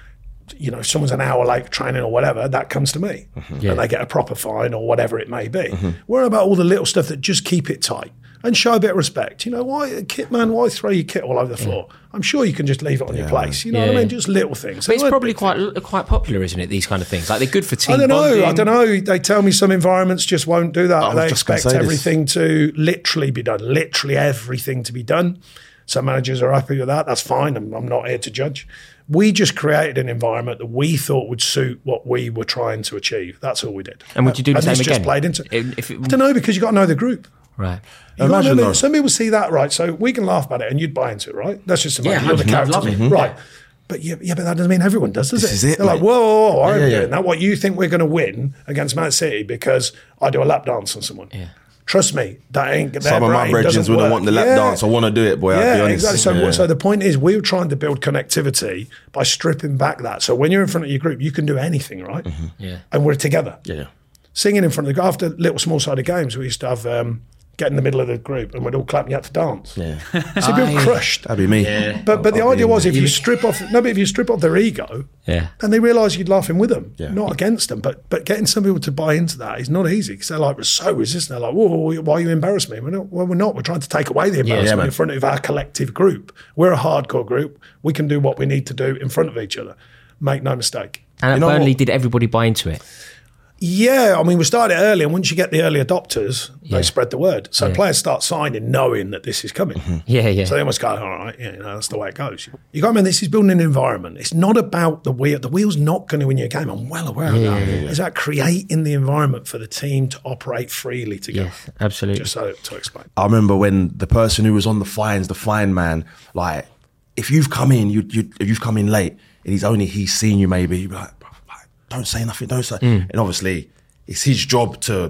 you know, if someone's an hour late for training or whatever, that comes to me. Mm-hmm. Yeah. And they get a proper fine or whatever it may be. Mm-hmm. Worry about all the little stuff that just keep it tight and show a bit of respect. You know, why, kit man, why throw your kit all over the floor? Yeah. I'm sure you can just leave it on yeah. your place. You know yeah. what I mean? Just little things. But it's They're probably big quite things. quite popular, isn't it? These kind of things. Like they're good for team I don't know. bonding. I don't know. They tell me some environments just won't do that. I was They just gonna expect say everything to literally be done. Literally everything to be done. Some managers are happy with that. That's fine. I'm, I'm not here to judge. We just created an environment that we thought would suit what we were trying to achieve. That's all we did. And would you do the and same this again? Just played into. If it, I don't know, because you got to know the group. Right. You Imagine know, though. some people see that, right? So we can laugh about it and you'd buy into it, right? That's just imagine Yeah, you're the I'd character. love it. Mm-hmm. Right. But yeah, yeah, but that doesn't mean everyone does, does This it? is it, They're like, mate. whoa, whoa, whoa, I'm Yeah, yeah. doing that. What you think we're going to win against Man City because I do a lap dance on someone? Yeah. Trust me, that ain't their Some of my brain doesn't brethren wouldn't work. want the lap Yeah. dance. I want to do it, boy. I'll Yeah, be honest. exactly. So, Yeah. so the point is, we were trying to build connectivity by stripping back that. So when you're in front of your group, you can do anything, right? Mm-hmm. Yeah. And we're together. Yeah, yeah. Singing in front of the after little small-sided games, we used to have um, get in the middle of the group and we'd all clap and you had to dance. Yeah. So people Aye. crushed. That'd be me. Yeah. But but the I'll be idea in was there. if you strip off no, but if you strip off their ego, Yeah. then they realise you'd laughing with them, Yeah. not against them. But but getting some people to buy into that is not easy because they're like we're so resistant. They're like, whoa, why you embarrass me? We're not. Well, we're not. We're trying to take away the embarrassment man. in front of our collective group. We're a hardcore group. We can do what we need to do in front of each other. Make no mistake. And at You know Burnley, what? did everybody buy into it? Yeah, I mean, we started early, and once you get the early adopters, Yeah. they spread the word. So Yeah. players start signing, knowing that this is coming. Yeah, yeah. So they almost go, all right, yeah, you know, that's the way it goes. You got to remember, this is building an environment. It's not about the wheel. The wheel's not going to win you a game. I'm well aware of that. It's about creating the environment for the team to operate freely together. Yes, absolutely. Just so to explain. I remember when the person who was on the fines, the fine man, like, if you've come in, you, you if you've come in late, and he's only he's seen you, maybe you'd be like, "Bro, like, don't say nothing, don't say. Mm. And obviously, it's his job to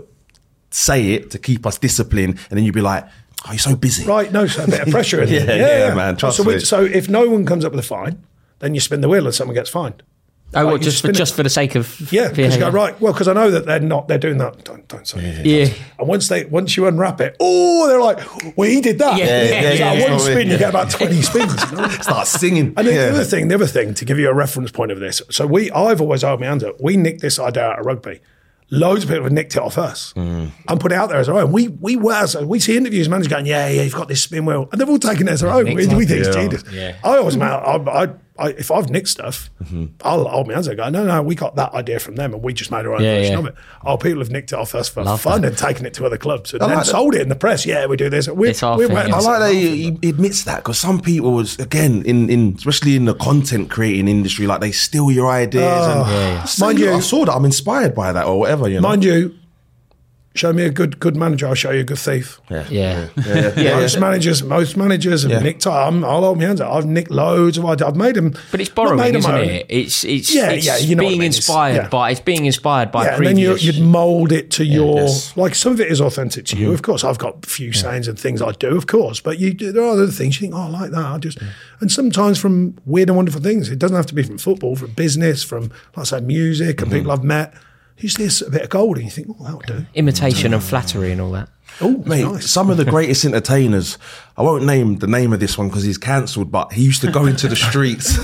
say it to keep us disciplined, and then you'd be like, oh, you're so busy. Right, no, so a bit of pressure in Yeah, there. yeah, man, trust so, we- me. so if no one comes up with a fine, then you spin the wheel and someone gets fined. Oh, Like, what, you just for spin it- just for the sake of Yeah, because you go, right, well, because I know that they're not, they're doing that. Don't, don't say anything. Yeah. And once they, once you unwrap it, oh, they're like, well, he did that. Yeah, yeah, So yeah, one yeah. spin, you get about twenty spins. You know? Start singing. And then Yeah. the other thing, the other thing, to give you a reference point of this, so we, I've always held my hands up. We nicked this idea out of rugby. loads of people have nicked it off us mm. and put it out there as our own. We we were, so we see interviews, managers going, yeah, yeah, you've got this spin wheel. And they've all taken it as their own. We, we think it's genius. Yeah. I always, man, I, I, I, if I've nicked stuff, mm-hmm. I'll hold my hands up and go, no, no, we got that idea from them and we just made our own yeah, version yeah. of it. Oh, people have nicked it off us for Love fun that. and taken it to other clubs and I then like sold it in the press. Yeah, we do this. We're, It's our we're thing, wetting yeah. I like ourselves. that he, he admits that because some people was again in, in especially in the content creating industry, like they steal your ideas. Oh. and Yeah, yeah. I saw Mind you, you- I saw that. I'm inspired by that or whatever. You know, Mind you, show me a good good manager, I'll show you a good thief. yeah, Yeah. yeah, yeah. Most managers, most managers have Yeah. nicked. I'm, I'll hold my hands up. I've nicked loads of ideas. I've made them, But it's borrowing, made them isn't my own. it? It's it's, Yeah, it's yeah, you know what I being mean. It's- inspired yeah. by it's being inspired by Yeah, and then you, previous. you'd mould it to your yes. like some of it is authentic to Mm-hmm. you. Of course, I've got a few sayings and things I do, of course, but you there are other things you think, oh, I like that. I just and sometimes from weird and wonderful things. It doesn't have to be from football, from business, from like I say, music and Mm-hmm. people I've met. You see this a bit of gold and you think, oh, that'll do. imitation and flattery and all that. Oh, Mate, nice. some of the greatest entertainers, I won't name the name of this one because he's cancelled, but he used to go into the streets.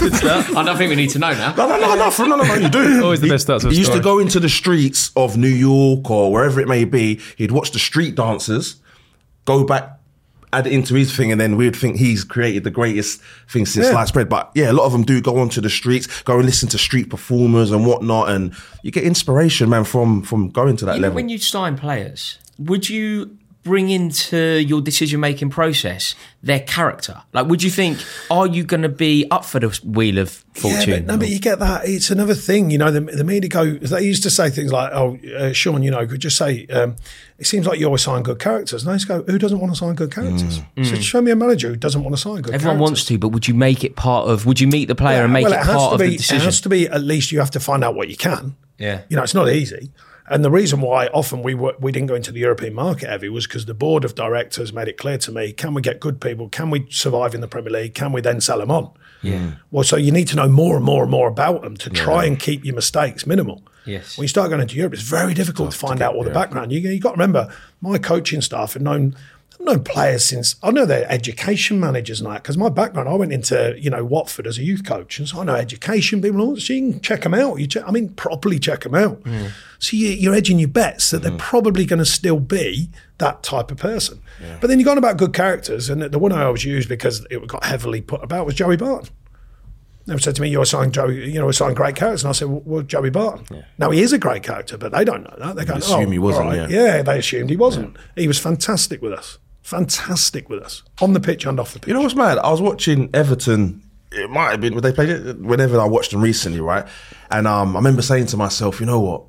I don't think we need to know now. No, no, no, no, no, no, no, you do. Always the He- best starts of a He used to story. go into the streets of New York or wherever it may be. He'd watch the street dancers, go back, add it into his thing, and then we'd think he's created the greatest thing since Yeah. sliced bread. But yeah, a lot of them do go onto the streets, go and listen to street performers and whatnot, and you get inspiration, man, from from going to that You know, level. when you sign players, would you bring into your decision making process their character? Like, would you think, are you going to be up for the wheel of fortune? Yeah, but, no, but you get that. It's another thing, you know. The, the media go. They used to say things like, "Oh, uh, Sean, you know, could just say um, it seems like you always sign good characters." And I just go, "Who doesn't want to sign good characters?" So show me a manager who doesn't want to sign good. Everyone characters. wants to, but would you make it part of? Would you meet the player Yeah, and make well, it, it has part to of be, the It decision? has to be. At least you have to find out what you can. Yeah. You know, it's not easy. And the reason why often we were, we didn't go into the European market heavy was because the board of directors made it clear to me, can we get good people? Can we survive in the Premier League? Can we then sell them on? Yeah. Well, so you need to know more and more and more about them to try and keep your mistakes minimal. Yes. When you start going into Europe, it's very difficult to find out all the background. You you got to remember, my coaching staff have known I've known players since I know they're education managers and that because my background, I went into you know Watford as a youth coach, and so I know education people. So you can check them out. You check, I mean, properly check them out. Mm. So you, you're edging your bets that mm. they're probably going to still be that type of person. Yeah. But then you're going about good characters, and the one I always used because it got heavily put about was Joey Barton. They said to me, "You're signing Joey, you know, we're signing great characters." And I said, "Well, well Joey Barton." Yeah. Now he is a great character, but they don't know that. They go, They assume "Oh, he wasn't." all right. Yeah. yeah, they assumed he wasn't. Yeah. He was fantastic with us. Fantastic with us on the pitch and off the pitch. You know what's mad? I was watching Everton. It might have been when they played it. Whenever I watched them recently, right? And um, I remember saying to myself, you know what?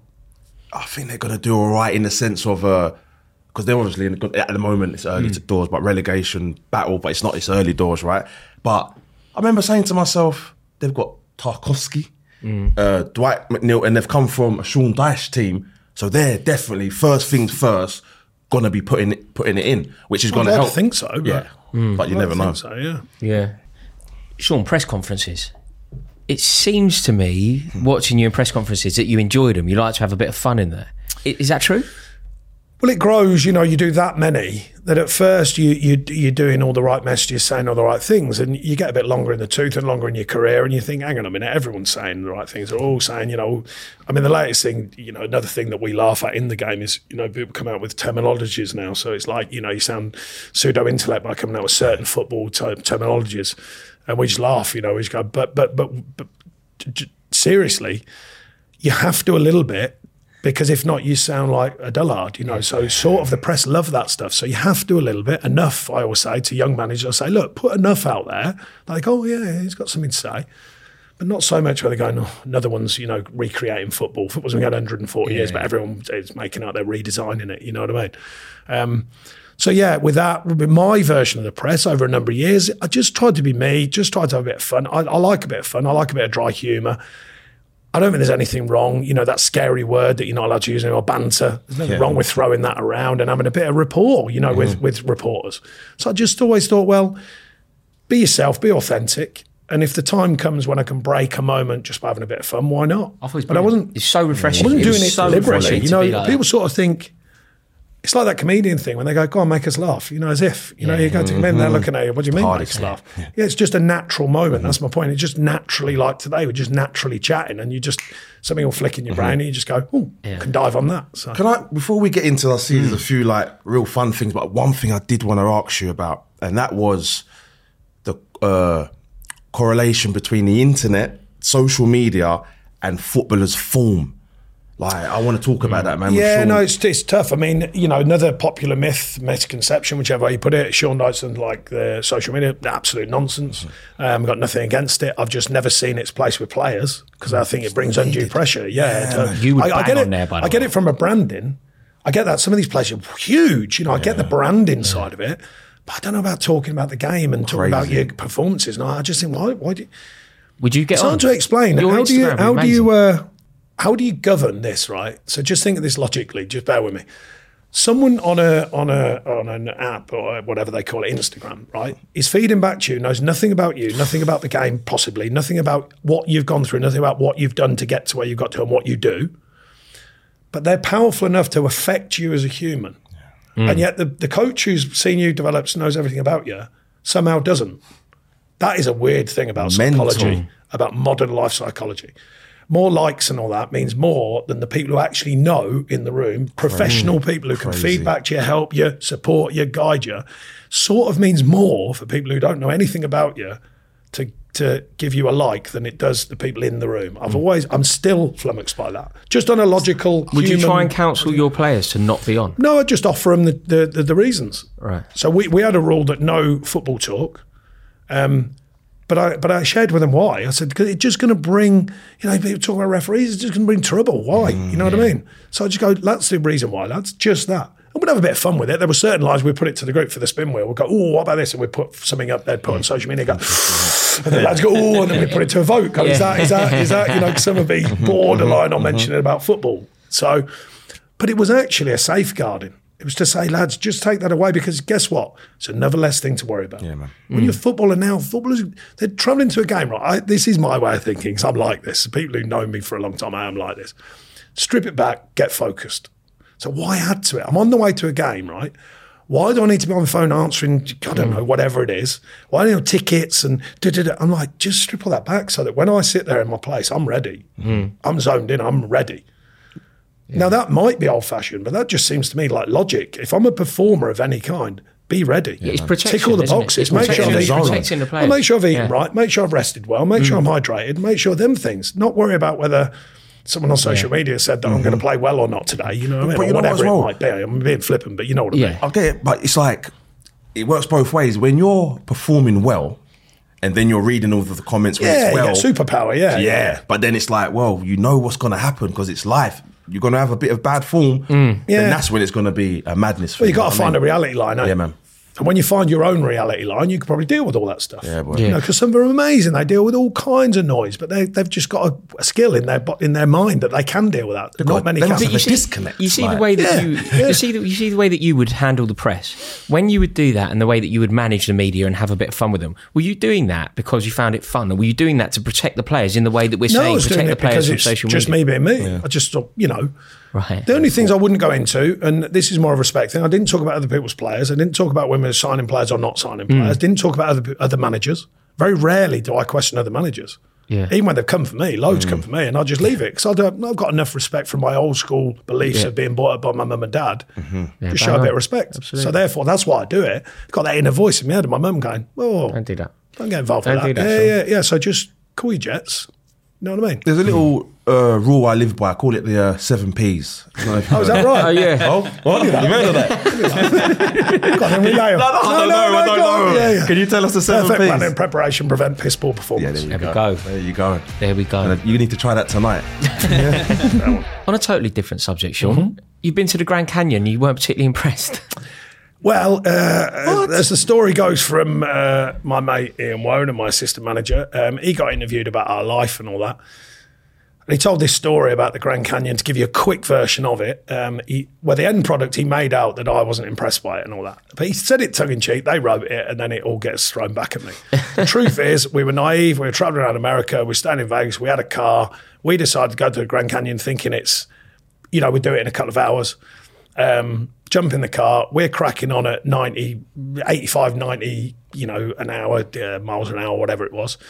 I think they're gonna do all right in the sense of because uh, they're obviously in the, at the moment it's early mm. doors, but relegation battle, but it's not. It's early doors, right? But I remember saying to myself, they've got Tarkowski, mm. uh, Dwight McNeil, and they've come from a Sean Dyche team, so they're definitely first things first. Going to be putting it, putting it in, which is going to I'd help. I think so. But yeah, mm. but you I'd never know. So yeah, yeah. Sean, press conferences. It seems to me, watching you in press conferences, that you enjoyed them. You like to have a bit of fun in there. Is that true? Well, it grows. You know, you do that many that at first you you you're doing all the right messages, saying all the right things, and you get a bit longer in the tooth and longer in your career, and you think, hang on a minute, everyone's saying the right things. They're all saying, you know, I mean, the latest thing, you know, another thing that we laugh at in the game is, you know, people come out with terminologies now. So it's like, you know, you sound pseudo intellect by coming out with certain football ter- terminologies, and we just laugh. You know, we just go, but but but but seriously, you have to a little bit. Because if not, you sound like a dullard, you know. So sort of the press love that stuff. So you have to do a little bit, enough, I always say to young managers, I say, look, put enough out there. They're like, oh, yeah, he's got something to say. But not so much where they're going, oh, another one's, you know, recreating football. Football's been going one hundred forty yeah, years, but yeah. everyone is making out they're redesigning it, you know what I mean? Um, so, yeah, with that, with my version of the press over a number of years, I just tried to be me, just tried to have a bit of fun. I, I like a bit of fun. I like a bit of dry humour. I don't think there's anything wrong, you know, that scary word that you're not allowed to use anymore, banter. There's nothing yeah. wrong with throwing that around and having a bit of rapport, you know, mm-hmm. with, with reporters. So I just always thought, well, be yourself, be authentic. And if the time comes when I can break a moment just by having a bit of fun, why not? I but I wasn't. It's so refreshing. I wasn't it doing was it so deliberately. You know, like people that. sort of think, it's like that comedian thing when they go, go on, make us laugh. You know, as if, you know, you go to come in, they're looking at you, what do you mean make us laugh? Yeah. yeah, it's just a natural moment. Mm-hmm. That's my point. It's just naturally, like today, we're just naturally chatting and you just, something will flick in your mm-hmm. brain and you just go, oh, yeah. can dive on that. So. Can I, before we get into, I see mm. there's a few like real fun things, but one thing I did want to ask you about, and that was the uh, correlation between the internet, social media and footballers' form. Like, I want to talk about that, man. Yeah, no, it's it's tough. I mean, you know, another popular myth, misconception, whichever way you put it, Sean Dyson, like the social media, absolute nonsense. Mm-hmm. Um, got nothing against it. I've just never seen its place with players because I think it brings undue pressure. Yeah, yeah you would I, I get it, on there, by the I get way. it from a branding. I get that some of these players are huge. You know, I yeah. get the branding yeah. side of it, but I don't know about talking about the game and talking about your performances. No, I just think, why? Why do? You, would you get it's on? hard to explain. Your how do you? Instagram How would do be you? Uh, How do you govern this, right? So just think of this logically. Just bear with me. Someone on a on a on an app or whatever they call it, Instagram, right, is feeding back to you, knows nothing about you, nothing about the game, possibly nothing about what you've gone through, nothing about what you've done to get to where you got to and what you do. But they're powerful enough to affect you as a human, yeah. mm. and yet the the coach who's seen you develop, knows everything about you, somehow doesn't. That is a weird thing about Mental. psychology, about modern life psychology. More likes and all that means more than the people who actually know in the room, professional Crazy. people who can Crazy. feed back to you, help you, support you, guide you, sort of means more for people who don't know anything about you to to give you a like than it does the people in the room. I've mm. always, I'm still flummoxed by that. Just on a logical Would human, you try and counsel your players to not be on? No, I just offer them the, the, the, the reasons. Right. So we, we had a rule that no football talk. Um, But I but I shared with them why. I said, because it's just going to bring, you know, people talk about referees, it's just going to bring trouble. Why? Mm, you know yeah. what I mean? So I just go, that's the reason why, lads, just that. And we'd have a bit of fun with it. There were certain lines we'd put it to the group for the spin wheel. We'd go, oh, what about this? And we'd put something up, they'd put on social media, go, and the lads go, oh, and then we'd put it to a vote. Go, is that, is that, is that, you know, some would be borderline on mentioning about football. So, but it was actually a safeguarding. It was to say, lads, just take that away because guess what? It's another less thing to worry about. Yeah, man. When mm. you're a footballer now, footballers, they're travelling to a game, right? I, this is my way of thinking, because I'm like this. People who know me for a long time, I am like this. Strip it back, get focused. So why add to it? I'm on the way to a game, right? Why do I need to be on the phone answering, I don't know, whatever it is? Why do I have tickets and da-da-da? I'm like, just strip all that back so that when I sit there in my place, I'm ready. Mm. I'm zoned in, I'm ready. Yeah. Now, that might be old-fashioned, but that just seems to me like logic. If I'm a performer of any kind, be ready. Yeah, it's protection, tick all the boxes. Make sure, I've eaten, the well, make sure I've eaten yeah. right. Make sure I've rested well. Make mm. sure I'm hydrated. Make sure them things. Not worry about whether someone on social yeah. media said that mm-hmm. I'm going to play well or not today. You know what I mean? But or you know whatever well, it might be. I'm being flippant, but you know what I yeah. mean. I get it, but it's like, it works both ways. When you're performing well, and then you're reading all of the comments when yeah, it's well. Yeah, superpower, yeah, yeah. Yeah, but then it's like, well, you know what's going to happen because it's life. You're going to have a bit of bad form, mm. yeah. then that's when it's going to be a madness for well, you. Well, you've got to find mean? a reality line, eh? Yeah, man. And when you find your own reality line, you can probably deal with all that stuff. Yeah, boy. You Yeah. know, because some of them are amazing. They deal with all kinds of noise, but they, they've just got a, a skill in their in their mind that they can deal with that. Not got, many they can. must have you a see, disconnect. You see like, the way that yeah, you, yeah. you see the, you see the way that you would handle the press when you would do that, and the way that you would manage the media and have a bit of fun with them. Were you doing that because you found it fun, or were you doing that to protect the players in the way that we're no, saying I was protect doing the it players because from it's social just media? me being me. Yeah. I just, you know. Right. The only things I wouldn't go into, and this is more of a respect thing, I didn't talk about other people's players. I didn't talk about women signing players or not signing players. Mm. Didn't talk about other other managers. Very rarely do I question other managers. Yeah. Even when they've come for me, loads Mm. come for me, and I'll just leave it because I've got enough respect for my old school beliefs Yeah. of being brought up by my mum and dad. Mm-hmm. Yeah, just show a bang bit on. of respect. Absolutely. So therefore, that's why I do it. Got that inner voice in my head of my mum going, "Oh, Don't do that. don't get involved Don't with do that." that, yeah, Sean. yeah, yeah. So just call your jets. You know what I mean? There's a little uh, rule I live by. I call it the uh, seven Ps. Oh, is that right? Oh yeah. Oh, what? You heard of that? God, then we know. No, no, I don't know. I don't go on. know. Yeah, yeah. Can you tell us the seven Perfect Ps? planning, preparation, prevent piss poor Yeah, performance. there you There we go. go. There you go. There we go. And, uh, you need to try that tonight. On a totally different subject, Sean, Mm-hmm. you've been to the Grand Canyon. You weren't particularly impressed. Well, uh, as the story goes from uh, my mate Ian Wone and my assistant manager, um, he got interviewed about our life and all that. And he told this story about the Grand Canyon to give you a quick version of it. Um, he, well, the end product, he made out that I wasn't impressed by it and all that. But he said it tongue-in-cheek. They wrote it, and then it all gets thrown back at me. The truth is, we were naive. We were traveling around America. We were staying in Vegas. We had a car. We decided to go to the Grand Canyon thinking it's, you know, we'd do it in a couple of hours. Um, jump in the car. We're cracking on at ninety, eighty-five, ninety, you know, an hour, uh, miles an hour, whatever it was.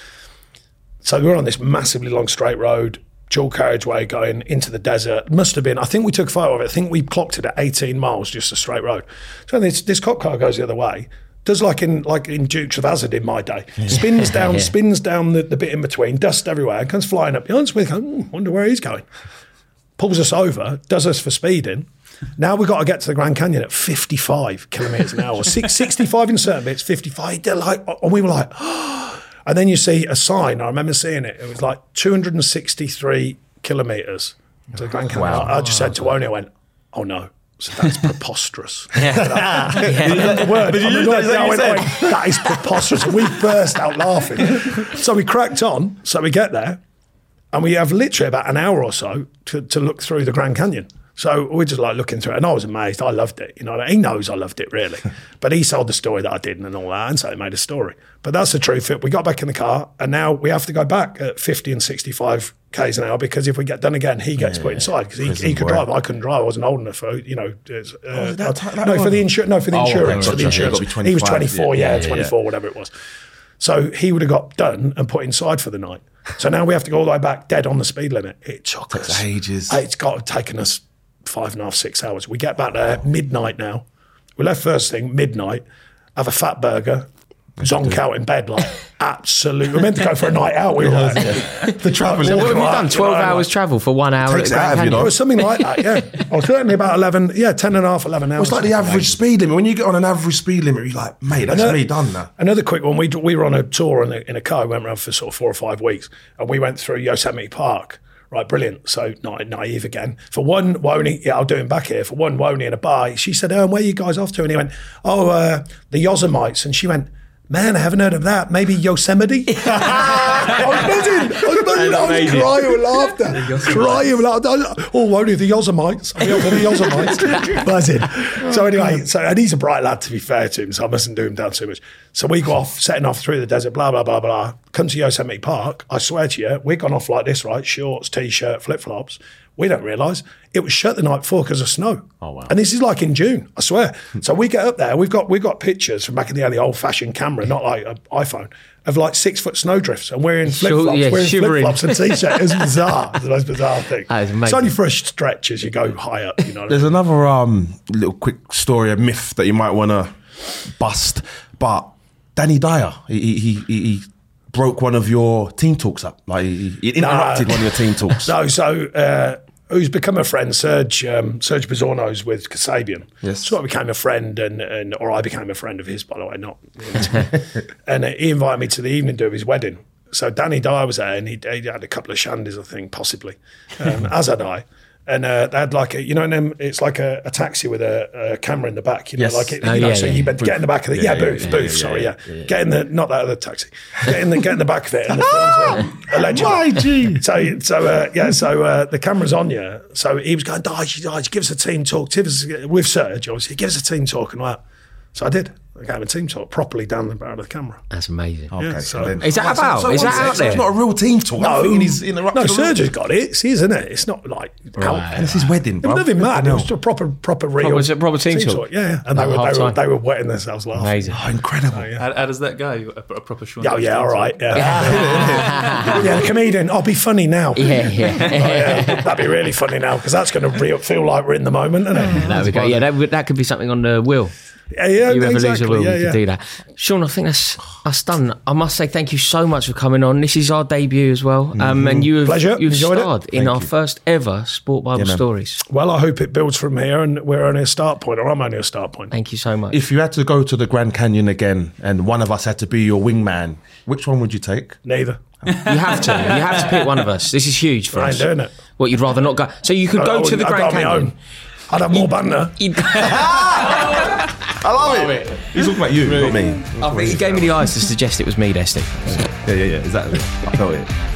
So we're on this massively long straight road, dual carriageway going into the desert. Must have been, I think we took a photo of it. I think we clocked it at eighteen miles, just a straight road. So this, this cop car goes the other way. Does like in like in Dukes of Hazzard in my day. Spins down, yeah. spins down the, the bit in between, dust everywhere, and comes flying up behind us. We go, hmm, wonder where he's going. Pulls us over, does us for speeding. Now we've got to get to the Grand Canyon at fifty-five kilometres an hour. Six, sixty-five in certain bits, fifty-five. They're like, and we were like, oh. And then you see a sign. I remember seeing it. It was like two hundred sixty-three kilometres to the Grand Canyon. Wow. I, I just said to Oni, I went, oh no. So that's preposterous. Yeah. yeah. The word. I mean, like, that, went, went, that is preposterous. And we burst out laughing. So we cracked on. So we get there, and we have literally about an hour or so to, to look through the Grand Canyon. So we're just like looking through it, and I was amazed. I loved it. You know, he knows I loved it really, but he sold the story that I didn't and all that, and so he made a story. But that's the truth. We got back in the car, and now we have to go back at fifty and sixty-five k's an hour because if we get done again, he gets yeah, put inside because he, he could drive. I couldn't drive. I wasn't old enough for you know. Uh, oh, that, that no, for the insur- No, for the insurance. Oh, for the insurance. He was twenty-four. Yeah, yeah, yeah twenty-four, yeah. Whatever it was. So he would have got done and put inside for the night. So now we have to go all the way back, dead on the speed limit. It took us us ages. It's got taken us five and a half, six hours. We get back there midnight now. We left first thing midnight. Have a fat burger. Zonk out in bed like absolutely. We're meant to go for a night out. We were like, the travel. So what have you done? Twelve you know, hours like, travel for one hour. Takes it out of you, know? It was something like that. Yeah, I was certainly about eleven. Yeah, ten and a half, eleven hours. Well, it's like the average speed limit. When you get on an average speed limit, you're like, mate, that's another, me done now. Another quick one. We we were on a tour in a, in a car. We went around for sort of four or five weeks, and we went through Yosemite Park. Right, brilliant. So not naive again. For one, Woney, yeah, I'll do him back here. For one, Woney in a bar, she said, "Oh, where are you guys off to?" And he went, "Oh, uh, the Yosemites." And she went, "Man, I haven't heard of that. Maybe Yosemite." I was buzzing. I was buzzing. I was crying with laughter. Crying with laughter. Oh, only the Yosemites. I'm here for the Yosemites. Buzzing. So anyway, so and he's a bright lad, to be fair to him, so I mustn't do him down too much. So we go off, setting off through the desert, blah, blah, blah, blah. Come to Yosemite Park. I swear to you, we've gone off like this, right? Shorts, T-shirt, flip-flops. We don't realise it was shut the night before because of snow. Oh, wow. And this is like in June, I swear. So we get up there, we've got we've got pictures from back in the day, the old-fashioned camera, not like an iPhone, of like six-foot snowdrifts, and we're in flip-flops, yeah, we're in shivering. flip-flops and T-shirt. It was bizarre. It's the most bizarre thing. That is amazing. It's only for a stretch as you go high up, you know. There's another um, little quick story, a myth that you might want to bust, but Danny Dyer, he, he, he, he broke one of your team talks up. Like he, he interrupted no. one of your team talks. No, so uh, who's become a friend, Serge um, Serge Bizorno's with Kasabian. Yes. So I became a friend, and, and or I became a friend of his, by the way, not. And uh, he invited me to the evening do of his wedding. So Danny Dyer was there, and he, he had a couple of shandies, I think, possibly, um, as had I. And uh, they had like a, you know, and then it's like a, a taxi with a, a camera in the back, you know, yes. like it, oh, you know, yeah, so yeah. you better get in the back of the, yeah, Yeah, yeah, booth, yeah, booth, yeah, sorry, yeah, yeah. yeah. Get in the, not that other taxi, get in the, get in the back of it. And the film's uh, allegedly. My G. So, so uh, yeah, so uh, the camera's on you. So he was going, Dodge, Dodge, give us a team talk. Give us, with Serge, obviously, give us a team talk and all that. So I did. I gave him a team talk properly down the barrel of the camera. That's amazing. Okay, Yeah, so so- then, Is that Oh, so- about? so Is one that sec, out so It's there? not a real team talk. I'm thinking he's interrupted. no, the Serge real- has got it. It's his, isn't it? It's not like out. Right. It's his wedding, bro. It was nothing mad. It was just a proper, proper real Proper- proper team talk? Yeah, yeah. And they Like were, half they, were, time? they were wetting themselves laughing. Amazing. Oh, incredible. How, how does that go? A, a proper Sean. Oh, yeah, all right. Yeah. Yeah, the comedian. I'll be funny now. Yeah, yeah. Yeah, that'd be really funny now because that's going to re- feel like we're in the moment, isn't it? There we go. Yeah, that, would- that could be something on the wheel. Yeah, yeah, You ever exactly. lose a will, yeah, we yeah. could do that. Sean, I think that's us done. I must say thank you so much for coming on. This is our debut as well. Um, and you have, Pleasure. you've Enjoyed it. starred in Thank our you. first ever Sport Bible Yeah, man. Stories. Well, I hope it builds from here, and we're only a start point, or I'm only a start point. Thank you so much. If you had to go to the Grand Canyon again and one of us had to be your wingman, which one would you take? Neither. You have to. You have to pick one of us. This is huge for I ain't us. doing it. What, you'd rather not go? So you could I- go I to the wouldn't- I'd Grand go on my Canyon. own. I'd have more banter. You'd- I love it. He's talking about you, not me. I think he gave me the eyes to suggest it was me, Destiny. Yeah, yeah, yeah, exactly. I felt it.